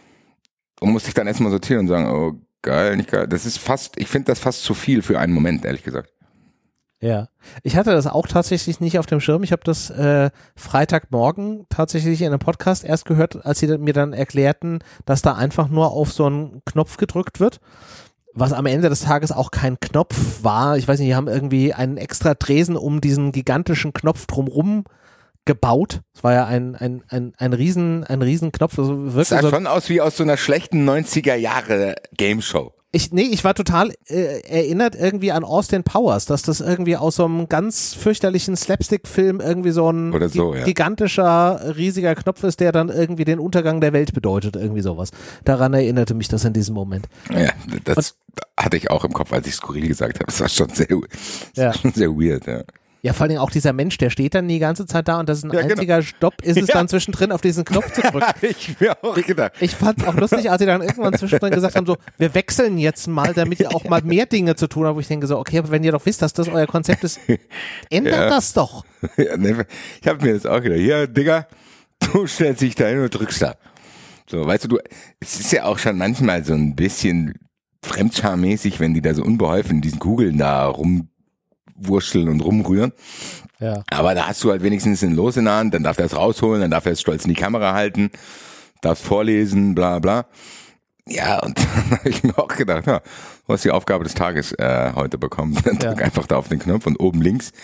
und musst dich dann erstmal sortieren und sagen, oh geil, nicht geil. Das ist fast, ich finde das fast zu viel für einen Moment, ehrlich gesagt. Ja, ich hatte das auch tatsächlich nicht auf dem Schirm. Ich habe das äh, Freitagmorgen tatsächlich in einem Podcast erst gehört, als sie mir dann erklärten, dass da einfach nur auf so einen Knopf gedrückt wird. Was am Ende des Tages auch kein Knopf war. Ich weiß nicht, die haben irgendwie einen extra Tresen um diesen gigantischen Knopf drumrum gebaut. Es war ja ein, ein, ein, ein riesen, ein riesen Knopf. Also das sah so schon aus wie aus so einer schlechten neunziger Jahre Game Show. Ich, nee, ich war total äh, erinnert irgendwie an Austin Powers, dass das irgendwie aus so einem ganz fürchterlichen Slapstick-Film irgendwie so ein Oder so, gi- ja. gigantischer, riesiger Knopf ist, der dann irgendwie den Untergang der Welt bedeutet, irgendwie sowas. Daran erinnerte mich das in diesem Moment. Ja, das Und, hatte ich auch im Kopf, als ich skurril gesagt habe. Das war schon sehr, das ja. war schon sehr weird, ja. Ja, vor allem auch dieser Mensch, der steht dann die ganze Zeit da und das ist ein ja, einziger genau. Stopp, ist es ja. dann zwischendrin auf diesen Knopf zu drücken. Ja, ich mir auch gedacht. Ich, ich fand es auch lustig, als sie dann irgendwann zwischendrin gesagt haben, so, wir wechseln jetzt mal, damit ihr auch mal mehr Dinge zu tun habt, wo ich denke so, okay, aber wenn ihr doch wisst, dass das euer Konzept ist, ändert ja. das doch. Ja, ne, ich habe mir das auch gedacht, hier, Digga, du stellst dich da hin und drückst da. So, weißt du, du, es ist ja auch schon manchmal so ein bisschen fremdscharmäßig, wenn die da so unbeholfen in diesen Kugeln da rumwurschteln und rumrühren. Ja. Aber da hast du halt wenigstens ein Los in der Hand, dann darf er es rausholen, dann darf er es stolz in die Kamera halten, darfst vorlesen, bla bla. Ja, und dann habe ich mir auch gedacht, ja, du hast die Aufgabe des Tages äh, heute bekommen. Dann drück ja. einfach da auf den Knopf und oben links,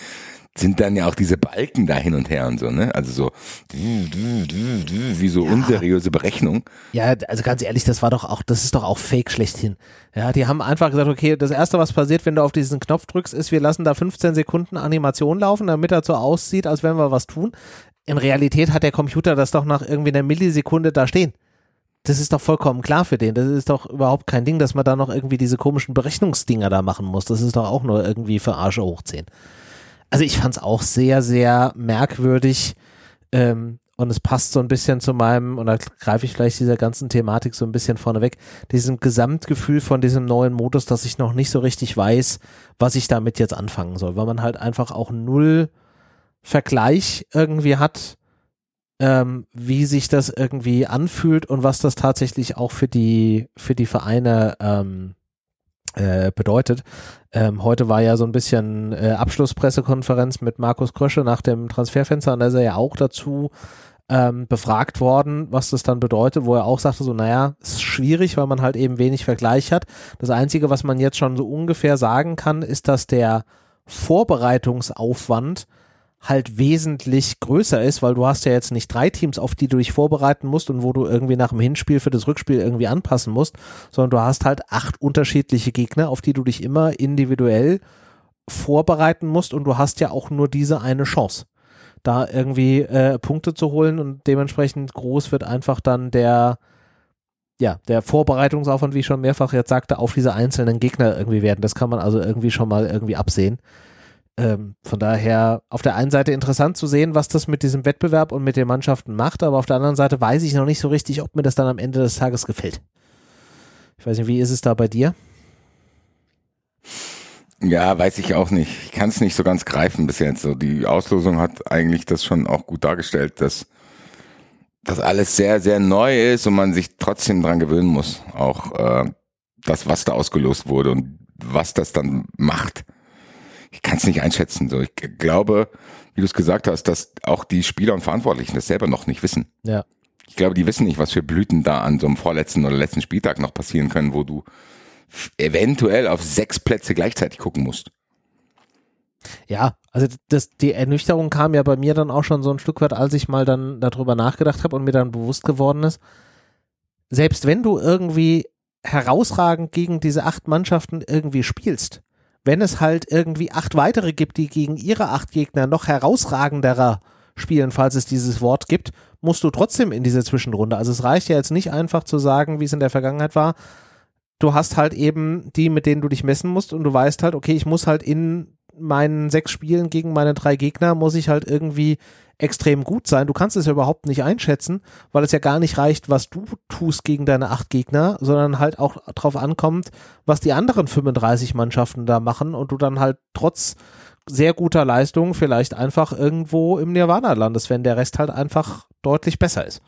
sind dann ja auch diese Balken da hin und her und so, ne? Also so wie so ja. unseriöse Berechnung. Ja, also ganz ehrlich, das war doch auch, das ist doch auch Fake schlechthin. Ja, die haben einfach gesagt, okay, das Erste, was passiert, wenn du auf diesen Knopf drückst, ist, wir lassen da fünfzehn Sekunden Animation laufen, damit er so aussieht, als wenn wir was tun. In Realität hat der Computer das doch nach irgendwie einer Millisekunde da stehen. Das ist doch vollkommen klar für den. Das ist doch überhaupt kein Ding, dass man da noch irgendwie diese komischen Berechnungsdinger da machen muss. Das ist doch auch nur irgendwie für Arsche hochziehen. Also ich fand es auch sehr, sehr merkwürdig ähm, und es passt so ein bisschen zu meinem, und da greife ich vielleicht dieser ganzen Thematik so ein bisschen vorneweg, diesem Gesamtgefühl von diesem neuen Modus, dass ich noch nicht so richtig weiß, was ich damit jetzt anfangen soll, weil man halt einfach auch null Vergleich irgendwie hat, ähm, wie sich das irgendwie anfühlt und was das tatsächlich auch für die, für die Vereine ähm, äh, bedeutet. Ähm, heute war ja so ein bisschen äh, Abschlusspressekonferenz mit Markus Krösche nach dem Transferfenster, und da ist er ja auch dazu ähm, befragt worden, was das dann bedeutet, wo er auch sagte so, naja, es ist schwierig, weil man halt eben wenig Vergleich hat. Das Einzige, was man jetzt schon so ungefähr sagen kann, ist, dass der Vorbereitungsaufwand halt wesentlich größer ist, weil du hast ja jetzt nicht drei Teams, auf die du dich vorbereiten musst und wo du irgendwie nach dem Hinspiel für das Rückspiel irgendwie anpassen musst, sondern du hast halt acht unterschiedliche Gegner, auf die du dich immer individuell vorbereiten musst, und du hast ja auch nur diese eine Chance, da irgendwie äh, Punkte zu holen, und dementsprechend groß wird einfach dann der ja, der Vorbereitungsaufwand, wie ich schon mehrfach jetzt sagte, auf diese einzelnen Gegner irgendwie werden. Das kann man also irgendwie schon mal irgendwie absehen. Ähm, von daher auf der einen Seite interessant zu sehen, was das mit diesem Wettbewerb und mit den Mannschaften macht, aber auf der anderen Seite weiß ich noch nicht so richtig, ob mir das dann am Ende des Tages gefällt. Ich weiß nicht, wie ist es da bei dir? Ja, weiß ich auch nicht. Ich kann es nicht so ganz greifen bis jetzt. So, die Auslosung hat eigentlich das schon auch gut dargestellt, dass das alles sehr, sehr neu ist und man sich trotzdem dran gewöhnen muss. Auch äh, das, was da ausgelost wurde und was das dann macht. Ich kann es nicht einschätzen. So, ich glaube, wie du es gesagt hast, dass auch die Spieler und Verantwortlichen das selber noch nicht wissen. Ja. Ich glaube, die wissen nicht, was für Blüten da an so einem vorletzten oder letzten Spieltag noch passieren können, wo du eventuell auf sechs Plätze gleichzeitig gucken musst. Ja, also das, die Ernüchterung kam ja bei mir dann auch schon so ein Stück weit, als ich mal dann darüber nachgedacht habe und mir dann bewusst geworden ist, selbst wenn du irgendwie herausragend gegen diese acht Mannschaften irgendwie spielst, wenn es halt irgendwie acht weitere gibt, die gegen ihre acht Gegner noch herausragenderer spielen, falls es dieses Wort gibt, musst du trotzdem in diese Zwischenrunde. Also es reicht ja jetzt nicht einfach zu sagen, wie es in der Vergangenheit war, du hast halt eben die, mit denen du dich messen musst, und du weißt halt, okay, ich muss halt in meinen sechs Spielen gegen meine drei Gegner, muss ich halt irgendwie extrem gut sein. Du kannst es ja überhaupt nicht einschätzen, weil es ja gar nicht reicht, was du tust gegen deine acht Gegner, sondern halt auch drauf ankommt, was die anderen fünfunddreißig Mannschaften da machen, und du dann halt trotz sehr guter Leistung vielleicht einfach irgendwo im Nirvana landest, wenn der Rest halt einfach deutlich besser ist.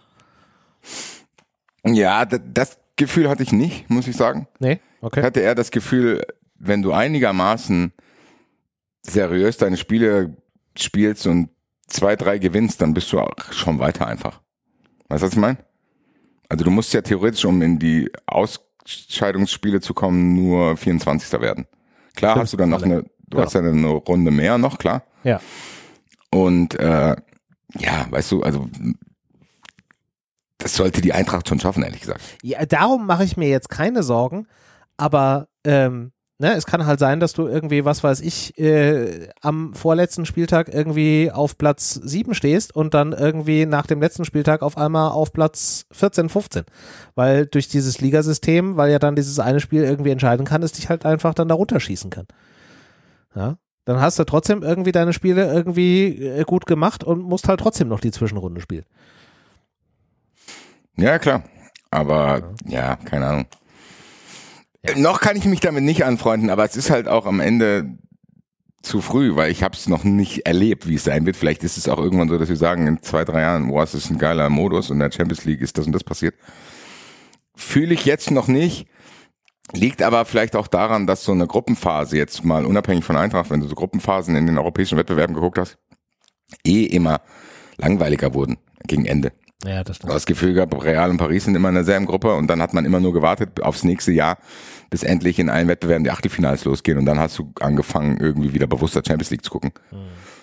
Ja, das, das Gefühl hatte ich nicht, muss ich sagen. Nee, okay. Ich hatte eher das Gefühl, wenn du einigermaßen seriös deine Spiele spielst und zwei, drei gewinnst, dann bist du auch schon weiter einfach. Weißt du, was ich meine? Also du musst ja theoretisch, um in die Ausscheidungsspiele zu kommen, nur vierundzwanzigster werden. Klar hast du dann noch eine, du ja. hast ja eine Runde mehr noch, klar. Ja. Und äh, ja, weißt du, also das sollte die Eintracht schon schaffen, ehrlich gesagt. Ja, darum mache ich mir jetzt keine Sorgen, aber ähm, ne, es kann halt sein, dass du irgendwie, was weiß ich, äh, am vorletzten Spieltag irgendwie auf Platz sieben stehst und dann irgendwie nach dem letzten Spieltag auf einmal auf Platz vierzehn, fünfzehn. Weil durch dieses Ligasystem, weil ja dann dieses eine Spiel irgendwie entscheiden kann, es dich halt einfach dann da runterschießen kann. Ja, dann hast du trotzdem irgendwie deine Spiele irgendwie äh, gut gemacht und musst halt trotzdem noch die Zwischenrunde spielen. Ja, klar. Aber ja, ja keine Ahnung. Ja. Noch kann ich mich damit nicht anfreunden, aber es ist halt auch am Ende zu früh, weil ich habe es noch nicht erlebt, wie es sein wird. Vielleicht ist es auch irgendwann so, dass wir sagen, in zwei, drei Jahren, boah, es ist ein geiler Modus und in der Champions League ist das und das passiert. Fühle ich jetzt noch nicht, liegt aber vielleicht auch daran, dass so eine Gruppenphase jetzt mal unabhängig von Eintracht, wenn du so Gruppenphasen in den europäischen Wettbewerben geguckt hast, eh immer langweiliger wurden gegen Ende. Ja, das stimmt. Du hast das Gefühl gehabt, Real und Paris sind immer in derselben Gruppe und dann hat man immer nur gewartet aufs nächste Jahr, bis endlich in allen Wettbewerben die Achtelfinals losgehen und dann hast du angefangen, irgendwie wieder bewusster Champions League zu gucken. Mhm.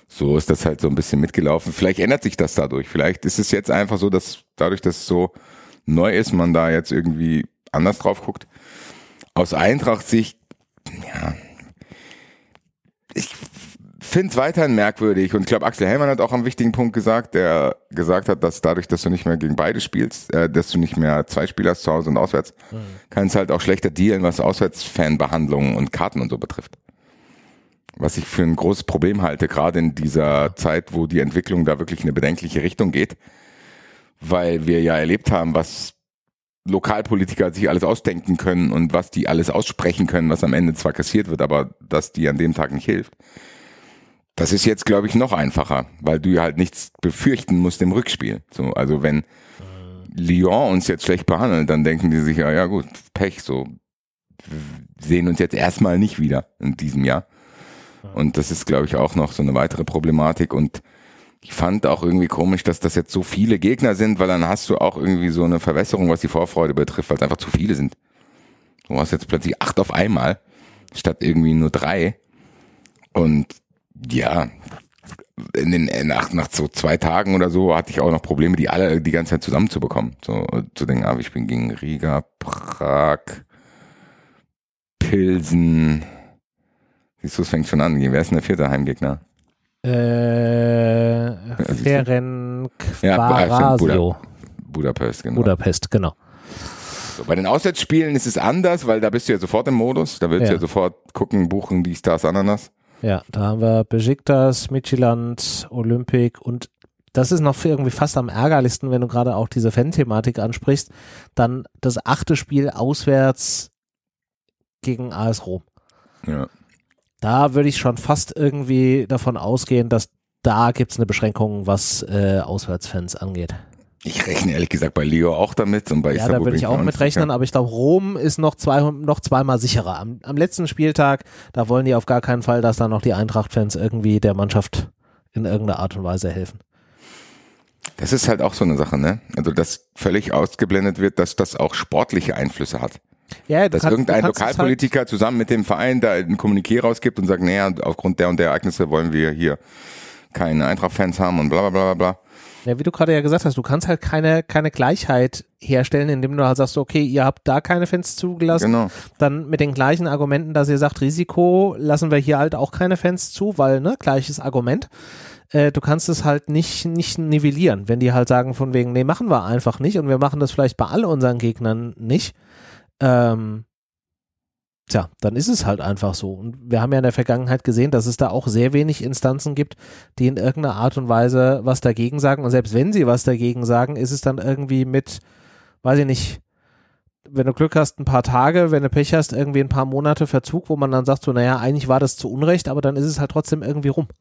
so ist das halt so ein bisschen mitgelaufen. Vielleicht ändert sich das dadurch. Vielleicht ist es jetzt einfach so, dass dadurch, dass es so neu ist, man da jetzt irgendwie anders drauf guckt. Aus Eintracht-Sicht, ja, ich finde es weiterhin merkwürdig und ich glaube, Axel Hellmann hat auch einen wichtigen Punkt gesagt, der gesagt hat, dass dadurch, dass du nicht mehr gegen beide spielst, äh, dass du nicht mehr zwei Spieler hast, zu Hause und auswärts, mhm. kannst halt auch schlechter dealen, was Auswärtsfanbehandlungen und Karten und so betrifft. Was ich für ein großes Problem halte, gerade in dieser Zeit, wo die Entwicklung da wirklich in eine bedenkliche Richtung geht, weil wir ja erlebt haben, was Lokalpolitiker sich alles ausdenken können und was die alles aussprechen können, was am Ende zwar kassiert wird, aber dass die an dem Tag nicht hilft. Das ist jetzt, glaube ich, noch einfacher, weil du halt nichts befürchten musst im Rückspiel. So, also wenn Lyon uns jetzt schlecht behandelt, dann denken die sich, ja, ja gut, Pech, so, wir sehen uns jetzt erstmal nicht wieder in diesem Jahr. Und das ist, glaube ich, auch noch so eine weitere Problematik. Und ich fand auch irgendwie komisch, dass das jetzt so viele Gegner sind, weil dann hast du auch irgendwie so eine Verwässerung, was die Vorfreude betrifft, weil es einfach zu viele sind. Du hast jetzt plötzlich acht auf einmal, statt irgendwie nur drei. Und ja, in den, nach, nach so zwei Tagen oder so hatte ich auch noch Probleme, die alle die ganze Zeit zusammenzubekommen. So zu denken, ah, ich bin gegen Riga, Prag, Pilsen. Siehst du, es fängt schon an. Wer ist denn der vierte Heimgegner? Äh, Ferencvarosio. Ja, Budapest, genau. Budapest, genau. So, bei den Auswärtsspielen ist es anders, weil da bist du ja sofort im Modus. Da willst ja. du ja sofort gucken, buchen, die Stars, Ananas. Ja, da haben wir Besiktas, Midtjylland, Olympic und das ist noch irgendwie fast am ärgerlichsten, wenn du gerade auch diese Fan-Thematik ansprichst, dann das achte Spiel auswärts gegen A S Rom. Ja. Da würde ich schon fast irgendwie davon ausgehen, dass da gibt es eine Beschränkung, was äh, Auswärtsfans angeht. Ich rechne ehrlich gesagt bei Leo auch damit und bei Ja, Istanbul da würde ich auch mit rechnen, aber ich glaube, Rom ist noch, zwei, noch zweimal sicherer. Am, am letzten Spieltag, da wollen die auf gar keinen Fall, dass da noch die Eintracht-Fans irgendwie der Mannschaft in irgendeiner Art und Weise helfen. Das ist halt auch so eine Sache, ne? Also, dass völlig ausgeblendet wird, dass das auch sportliche Einflüsse hat. Ja, dass kannst, irgendein Lokalpolitiker halt zusammen mit dem Verein da ein Kommuniqué rausgibt und sagt, naja, aufgrund der und der Ereignisse wollen wir hier keine Eintracht-Fans haben und bla bla bla bla. Ja, wie du gerade ja gesagt hast, du kannst halt keine, keine Gleichheit herstellen, indem du halt sagst, okay, ihr habt da keine Fans zugelassen, genau. Dann mit den gleichen Argumenten, dass ihr sagt, Risiko, lassen wir hier halt auch keine Fans zu, weil, ne, gleiches Argument. Äh, du kannst es halt nicht, nicht nivellieren, wenn die halt sagen von wegen, nee, machen wir einfach nicht und wir machen das vielleicht bei all unseren Gegnern nicht. Ähm, tja, dann ist es halt einfach so. Und wir haben ja in der Vergangenheit gesehen, dass es da auch sehr wenig Instanzen gibt, die in irgendeiner Art und Weise was dagegen sagen. Und selbst wenn sie was dagegen sagen, ist es dann irgendwie mit, weiß ich nicht, wenn du Glück hast, ein paar Tage, wenn du Pech hast, irgendwie ein paar Monate Verzug, wo man dann sagt so, naja, eigentlich war das zu Unrecht, aber dann ist es halt trotzdem irgendwie rum.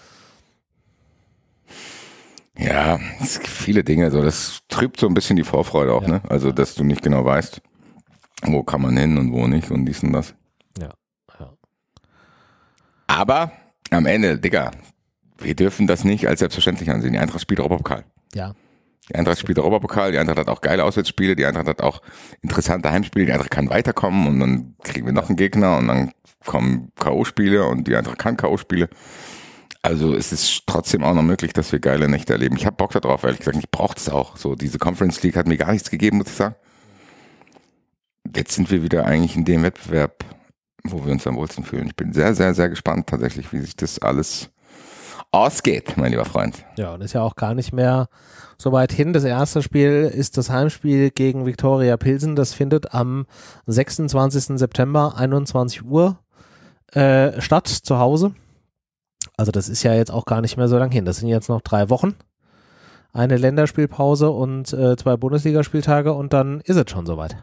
Ja, es gibt viele Dinge, so das trübt so ein bisschen die Vorfreude auch, ja. Ne? Also, dass du nicht genau weißt, wo kann man hin und wo nicht und dies und das. Ja, ja. Aber am Ende, Digga, wir dürfen das nicht als selbstverständlich ansehen. Die Eintracht spielt Europapokal. Ja. Die Eintracht spielt Europapokal, die Eintracht hat auch geile Auswärtsspiele, die Eintracht hat auch interessante Heimspiele, die Eintracht kann weiterkommen und dann kriegen wir noch einen Gegner und dann kommen K O-Spiele und die Eintracht kann K O-Spiele. Also es ist trotzdem auch noch möglich, dass wir geile Nächte erleben. Ich habe Bock darauf, ehrlich gesagt, ich brauche das auch. So, diese Conference League hat mir gar nichts gegeben, muss ich sagen. Jetzt sind wir wieder eigentlich in dem Wettbewerb, wo wir uns am wohlsten fühlen. Ich bin sehr, sehr, sehr gespannt tatsächlich, wie sich das alles ausgeht, mein lieber Freund. Ja, und ist ja auch gar nicht mehr so weit hin. Das erste Spiel ist das Heimspiel gegen Viktoria Pilsen. Das findet am sechsundzwanzigsten September einundzwanzig Uhr äh, statt, zu Hause. Also das ist ja jetzt auch gar nicht mehr so lang hin. Das sind jetzt noch drei Wochen. Eine Länderspielpause und äh, zwei Bundesligaspieltage und dann ist es schon soweit.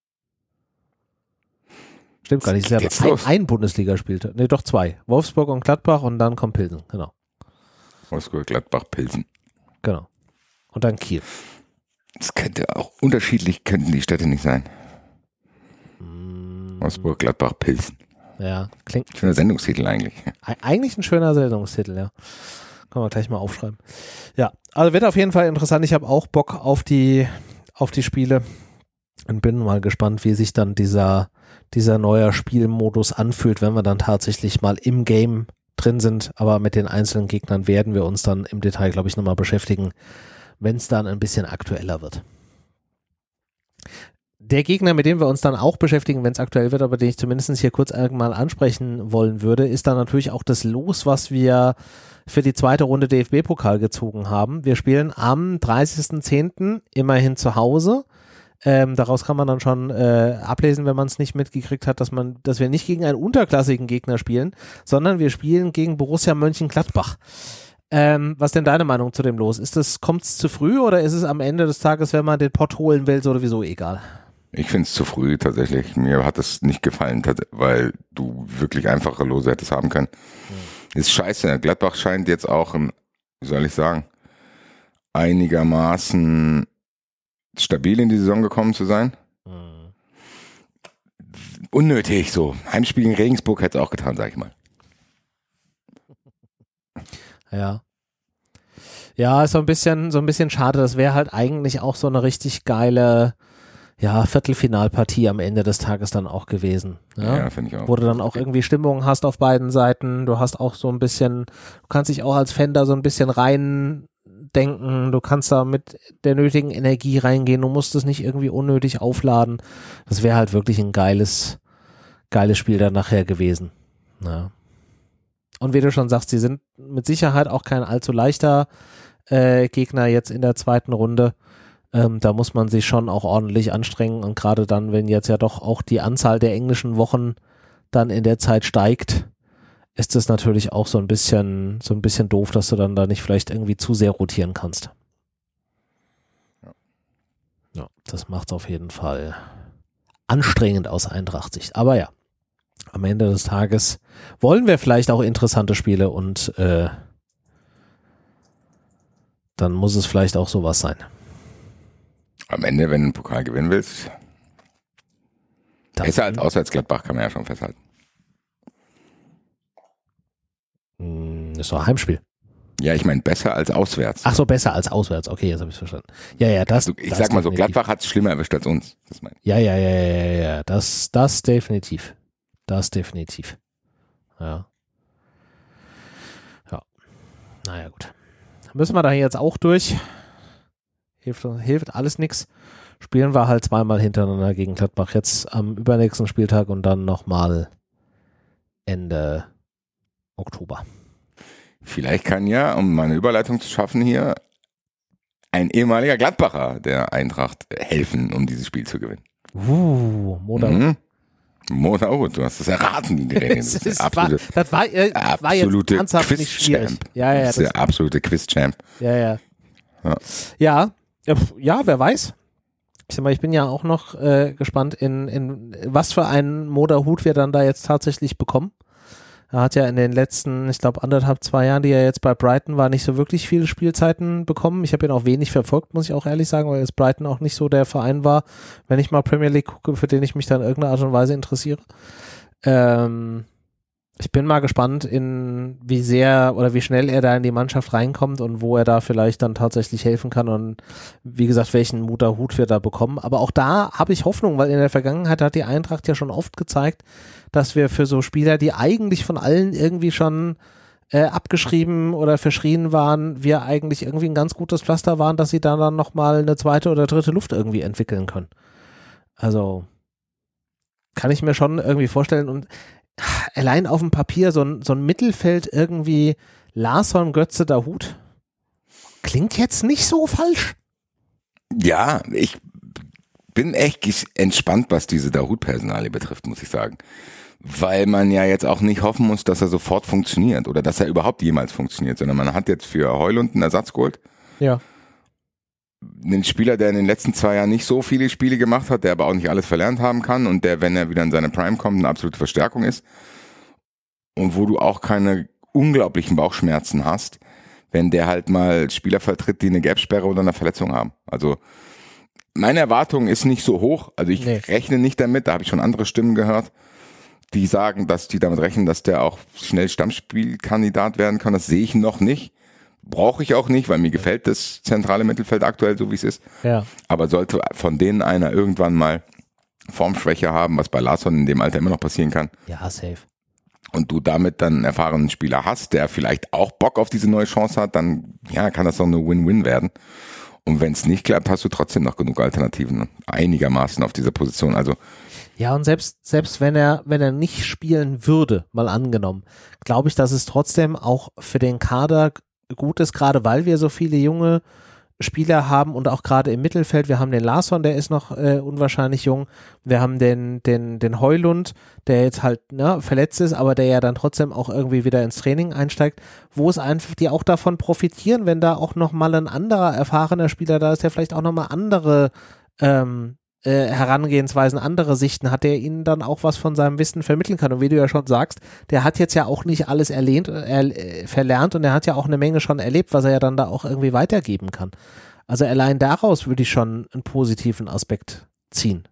Stimmt gar nicht. Es ist ja ein, ein Bundesligaspieltag. Ne, doch zwei. Wolfsburg und Gladbach und dann kommt Pilsen. Genau. Wolfsburg, Gladbach, Pilsen. Genau. Und dann Kiel. Das könnte auch unterschiedlich, könnten die Städte nicht sein. Mm. Wolfsburg, Gladbach, Pilsen. Ja, klingt. Schöner Sendungstitel eigentlich. Eigentlich ein schöner Sendungstitel, ja. Können wir gleich mal aufschreiben. Ja, also wird auf jeden Fall interessant. Ich habe auch Bock auf die, auf die Spiele und bin mal gespannt, wie sich dann dieser, dieser neue Spielmodus anfühlt, wenn wir dann tatsächlich mal im Game drin sind, aber mit den einzelnen Gegnern werden wir uns dann im Detail, glaube ich, nochmal beschäftigen, wenn es dann ein bisschen aktueller wird. Der Gegner, mit dem wir uns dann auch beschäftigen, wenn es aktuell wird, aber den ich zumindest hier kurz mal ansprechen wollen würde, ist dann natürlich auch das Los, was wir für die zweite Runde D F B-Pokal gezogen haben. Wir spielen am dreißigsten zehnten immerhin zu Hause. Ähm, daraus kann man dann schon äh, ablesen, wenn man es nicht mitgekriegt hat, dass man, dass wir nicht gegen einen unterklassigen Gegner spielen, sondern wir spielen gegen Borussia Mönchengladbach. Ähm, was ist denn deine Meinung zu dem Los? Ist das, kommt es zu früh oder ist es am Ende des Tages, wenn man den Pott holen will, sowieso egal? Ich finde es zu früh tatsächlich. Mir hat es nicht gefallen, weil du wirklich einfache Lose hättest haben können. Hm. Ist scheiße. Gladbach scheint jetzt auch, wie soll ich sagen, einigermaßen stabil in die Saison gekommen zu sein. Hm. Unnötig so. Heimspiel gegen Regensburg hätte es auch getan, sag ich mal. Ja. Ja, ist so ein bisschen, so ein bisschen schade. Das wäre halt eigentlich auch so eine richtig geile, ja, Viertelfinalpartie am Ende des Tages dann auch gewesen. Ja, ja finde ich auch. Wo du dann auch irgendwie Stimmung hast auf beiden Seiten. Du hast auch so ein bisschen, du kannst dich auch als Fan da so ein bisschen reindenken. Du kannst da mit der nötigen Energie reingehen. Du musst es nicht irgendwie unnötig aufladen. Das wäre halt wirklich ein geiles, geiles Spiel dann nachher gewesen. Ja. Und wie du schon sagst, sie sind mit Sicherheit auch kein allzu leichter äh, Gegner jetzt in der zweiten Runde. Ähm, da muss man sich schon auch ordentlich anstrengen und gerade dann, wenn jetzt ja doch auch die Anzahl der englischen Wochen dann in der Zeit steigt, ist es natürlich auch so ein bisschen so ein bisschen doof, dass du dann da nicht vielleicht irgendwie zu sehr rotieren kannst. Ja, ja, das macht es auf jeden Fall anstrengend aus Eintracht-Sicht. Aber ja, am Ende des Tages wollen wir vielleicht auch interessante Spiele und äh, dann muss es vielleicht auch sowas sein. Am Ende, wenn du einen Pokal gewinnen willst, besser als auswärts Gladbach, kann man ja schon festhalten. Ist doch ein Heimspiel. Ja, ich meine besser als auswärts. Ach so, besser als auswärts. Okay, jetzt habe ich es verstanden. Ja, ja, das. Also ich das sag mal so, definitiv. Gladbach hat es schlimmer erwischt als uns. Das meine ich. Ja, ja, ja, ja, ja, ja. Das, das definitiv. Das definitiv. Ja. Ja. Naja, gut. Müssen wir da jetzt auch durch. Hilft, hilft alles nichts. Spielen wir halt zweimal hintereinander gegen Gladbach. Jetzt am übernächsten Spieltag und dann nochmal Ende Oktober. Vielleicht kann ja, um meine Überleitung zu schaffen hier, ein ehemaliger Gladbacher der Eintracht helfen, um dieses Spiel zu gewinnen. Uh, Moda. Mhm. Moda, oh, du hast das erraten, die Regeln. Das, das, ist war, absolute, das war, äh, war jetzt ernsthaft nicht schwierig. Quiz-Champ. Ja, ja, das ist der absolute Quiz-Champ. Ja, ja. Ja. Ja, ja, ja, wer weiß. Ich sag mal, ich bin ja auch noch äh, gespannt, in, in was für einen Moda-Hut wir dann da jetzt tatsächlich bekommen. Er hat ja in den letzten, ich glaube, anderthalb, zwei Jahren, die er jetzt bei Brighton war, nicht so wirklich viele Spielzeiten bekommen. Ich habe ihn auch wenig verfolgt, muss ich auch ehrlich sagen, weil jetzt Brighton auch nicht so der Verein war, wenn ich mal Premier League gucke, für den ich mich dann in irgendeiner Art und Weise interessiere. Ähm, ich bin mal gespannt, in wie sehr oder wie schnell er da in die Mannschaft reinkommt und wo er da vielleicht dann tatsächlich helfen kann und wie gesagt, welchen Moda-Hut wir da bekommen. Aber auch da habe ich Hoffnung, weil in der Vergangenheit hat die Eintracht ja schon oft gezeigt, dass wir für so Spieler, die eigentlich von allen irgendwie schon äh, abgeschrieben oder verschrien waren, wir eigentlich irgendwie ein ganz gutes Pflaster waren, dass sie da dann nochmal eine zweite oder dritte Luft irgendwie entwickeln können. Also kann ich mir schon irgendwie vorstellen und allein auf dem Papier so ein, so ein Mittelfeld irgendwie Larsson, Götze, Dahoud klingt jetzt nicht so falsch. Ja, ich bin echt entspannt, was diese Dahoud-Personalie betrifft, muss ich sagen. Weil man ja jetzt auch nicht hoffen muss, dass er sofort funktioniert oder dass er überhaupt jemals funktioniert, sondern man hat jetzt für Højlund einen Ersatz geholt. Ja. Einen Spieler, der in den letzten zwei Jahren nicht so viele Spiele gemacht hat, der aber auch nicht alles verlernt haben kann und der, wenn er wieder in seine Prime kommt, eine absolute Verstärkung ist. Und wo du auch keine unglaublichen Bauchschmerzen hast, wenn der halt mal Spieler vertritt, die eine Gelbsperre oder eine Verletzung haben. Also meine Erwartung ist nicht so hoch. Also ich nee. rechne nicht damit, da habe ich schon andere Stimmen gehört, die sagen, dass die damit rechnen, dass der auch schnell Stammspielkandidat werden kann. Das sehe ich noch nicht. Brauche ich auch nicht, weil mir gefällt das zentrale Mittelfeld aktuell so, wie es ist. Ja. Aber sollte von denen einer irgendwann mal Formschwäche haben, was bei Larsson in dem Alter immer noch passieren kann. Ja, safe. und du damit dann einen erfahrenen Spieler hast, der vielleicht auch Bock auf diese neue Chance hat, dann ja, kann das doch eine Win-Win werden. Und wenn es nicht klappt, hast du trotzdem noch genug Alternativen, einigermaßen auf dieser Position. Also ja, und selbst, selbst wenn er, wenn er nicht spielen würde, mal angenommen, glaube ich, dass es trotzdem auch für den Kader gut ist, gerade weil wir so viele junge Spieler haben und auch gerade im Mittelfeld. Wir haben den Larsson, der ist noch äh, unwahrscheinlich jung. Wir haben den, den, den Heulund, der jetzt halt ne, verletzt ist, aber der ja dann trotzdem auch irgendwie wieder ins Training einsteigt, wo es einfach, die auch davon profitieren, wenn da auch nochmal ein anderer erfahrener Spieler da ist, der vielleicht auch nochmal andere ähm, äh, Herangehensweisen, andere Sichten hat, der ihnen dann auch was von seinem Wissen vermitteln kann. Und wie du ja schon sagst, der hat jetzt ja auch nicht alles erlehnt, äh, verlernt und er hat ja auch eine Menge schon erlebt, was er ja dann da auch irgendwie weitergeben kann. Also allein daraus würde ich schon einen positiven Aspekt ziehen.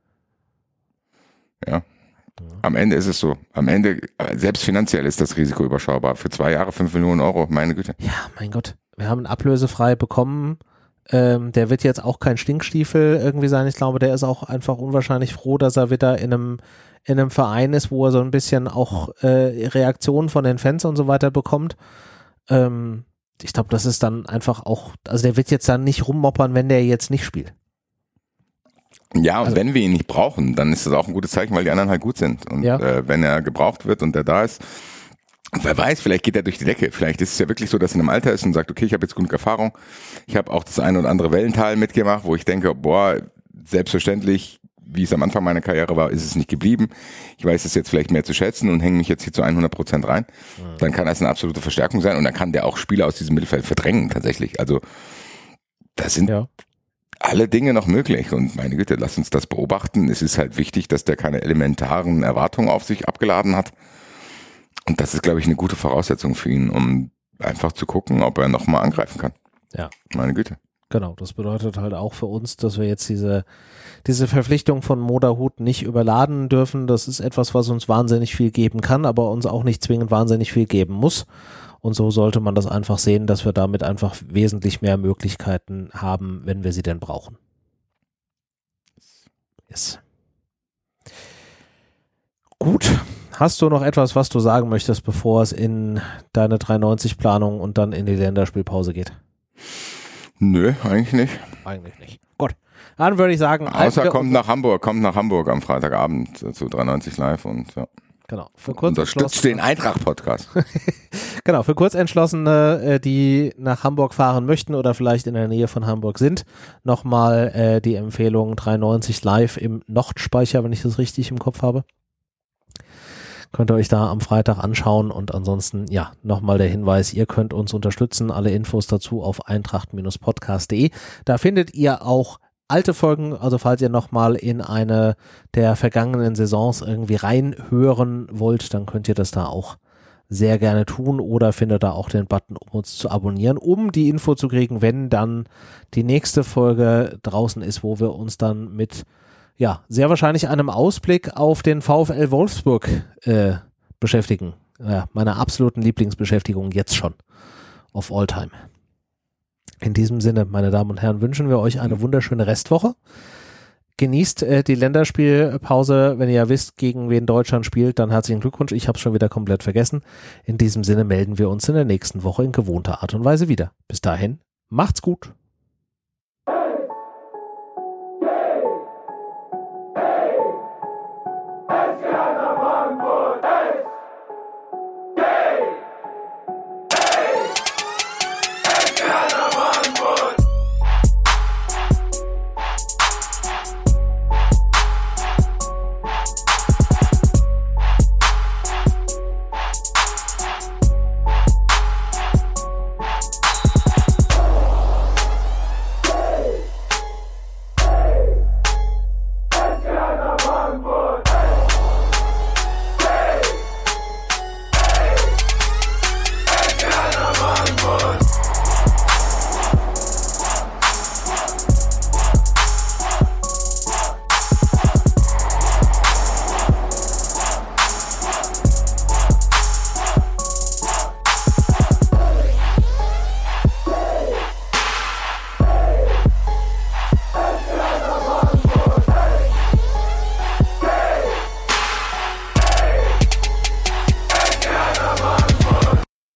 Ja, am Ende ist es so. Am Ende, selbst finanziell ist das Risiko überschaubar. Für zwei Jahre fünf Millionen Euro, meine Güte. Ja, mein Gott. Wir haben ihn ablösefrei bekommen. Ähm, der wird jetzt auch kein Stinkstiefel irgendwie sein. Ich glaube, der ist auch einfach unwahrscheinlich froh, dass er wieder in einem, in einem Verein ist, wo er so ein bisschen auch äh, Reaktionen von den Fans und so weiter bekommt. Ähm, ich glaube, das ist dann einfach auch, also der wird jetzt dann nicht rummoppern, wenn der jetzt nicht spielt. Ja, und also, wenn wir ihn nicht brauchen, dann ist das auch ein gutes Zeichen, weil die anderen halt gut sind. Und ja. äh, wenn er gebraucht wird und der da ist, wer weiß, vielleicht geht er durch die Decke. Vielleicht ist es ja wirklich so, dass er in einem Alter ist und sagt, okay, ich habe jetzt genug Erfahrung. Ich habe auch das eine oder andere Wellental mitgemacht, wo ich denke, boah, selbstverständlich, wie es am Anfang meiner Karriere war, ist es nicht geblieben. Ich weiß es jetzt vielleicht mehr zu schätzen und hänge mich jetzt hier zu hundert Prozent rein. Mhm. Dann kann das eine absolute Verstärkung sein und dann kann der auch Spieler aus diesem Mittelfeld verdrängen tatsächlich. Also das sind ja alle Dinge noch möglich und meine Güte, lass uns das beobachten. Es ist halt wichtig, dass der keine elementaren Erwartungen auf sich abgeladen hat. Und das ist, glaube ich, eine gute Voraussetzung für ihn, um einfach zu gucken, ob er nochmal angreifen kann. Ja. Meine Güte. Genau, das bedeutet halt auch für uns, dass wir jetzt diese, diese Verpflichtung von Moderhut nicht überladen dürfen. Das ist etwas, was uns wahnsinnig viel geben kann, aber uns auch nicht zwingend wahnsinnig viel geben muss. Und so sollte man das einfach sehen, dass wir damit einfach wesentlich mehr Möglichkeiten haben, wenn wir sie denn brauchen. Yes. Gut. Hast du noch etwas, was du sagen möchtest, bevor es in deine dreiundneunzig-Planung und dann in die Länderspielpause geht? Nö, eigentlich nicht. Eigentlich nicht. Gut. Dann würde ich sagen... Außer kommt nach Hamburg, kommt nach Hamburg am Freitagabend zu dreiundneunzig Live und ja. Genau. Für kurz Unterstützt den Eintracht-Podcast. Genau, für Kurzentschlossene, die nach Hamburg fahren möchten oder vielleicht in der Nähe von Hamburg sind, nochmal äh, die Empfehlung dreiundneunzig Live im Nordspeicher, wenn ich das richtig im Kopf habe. Könnt ihr euch da am Freitag anschauen und ansonsten, ja, nochmal der Hinweis, ihr könnt uns unterstützen, alle Infos dazu auf eintracht Podcast punkt de. Da findet ihr auch alte Folgen, also falls ihr nochmal in eine der vergangenen Saisons irgendwie reinhören wollt, dann könnt ihr das da auch sehr gerne tun oder findet da auch den Button, um uns zu abonnieren, um die Info zu kriegen, wenn dann die nächste Folge draußen ist, wo wir uns dann mit ja, sehr wahrscheinlich einem Ausblick auf den VfL Wolfsburg äh, beschäftigen. Ja, meiner absoluten Lieblingsbeschäftigung jetzt schon. Of all time. In diesem Sinne, meine Damen und Herren, wünschen wir euch eine wunderschöne Restwoche. Genießt äh, die Länderspielpause. Wenn ihr ja wisst, gegen wen Deutschland spielt, dann herzlichen Glückwunsch. Ich habe es schon wieder komplett vergessen. In diesem Sinne melden wir uns in der nächsten Woche in gewohnter Art und Weise wieder. Bis dahin, macht's gut.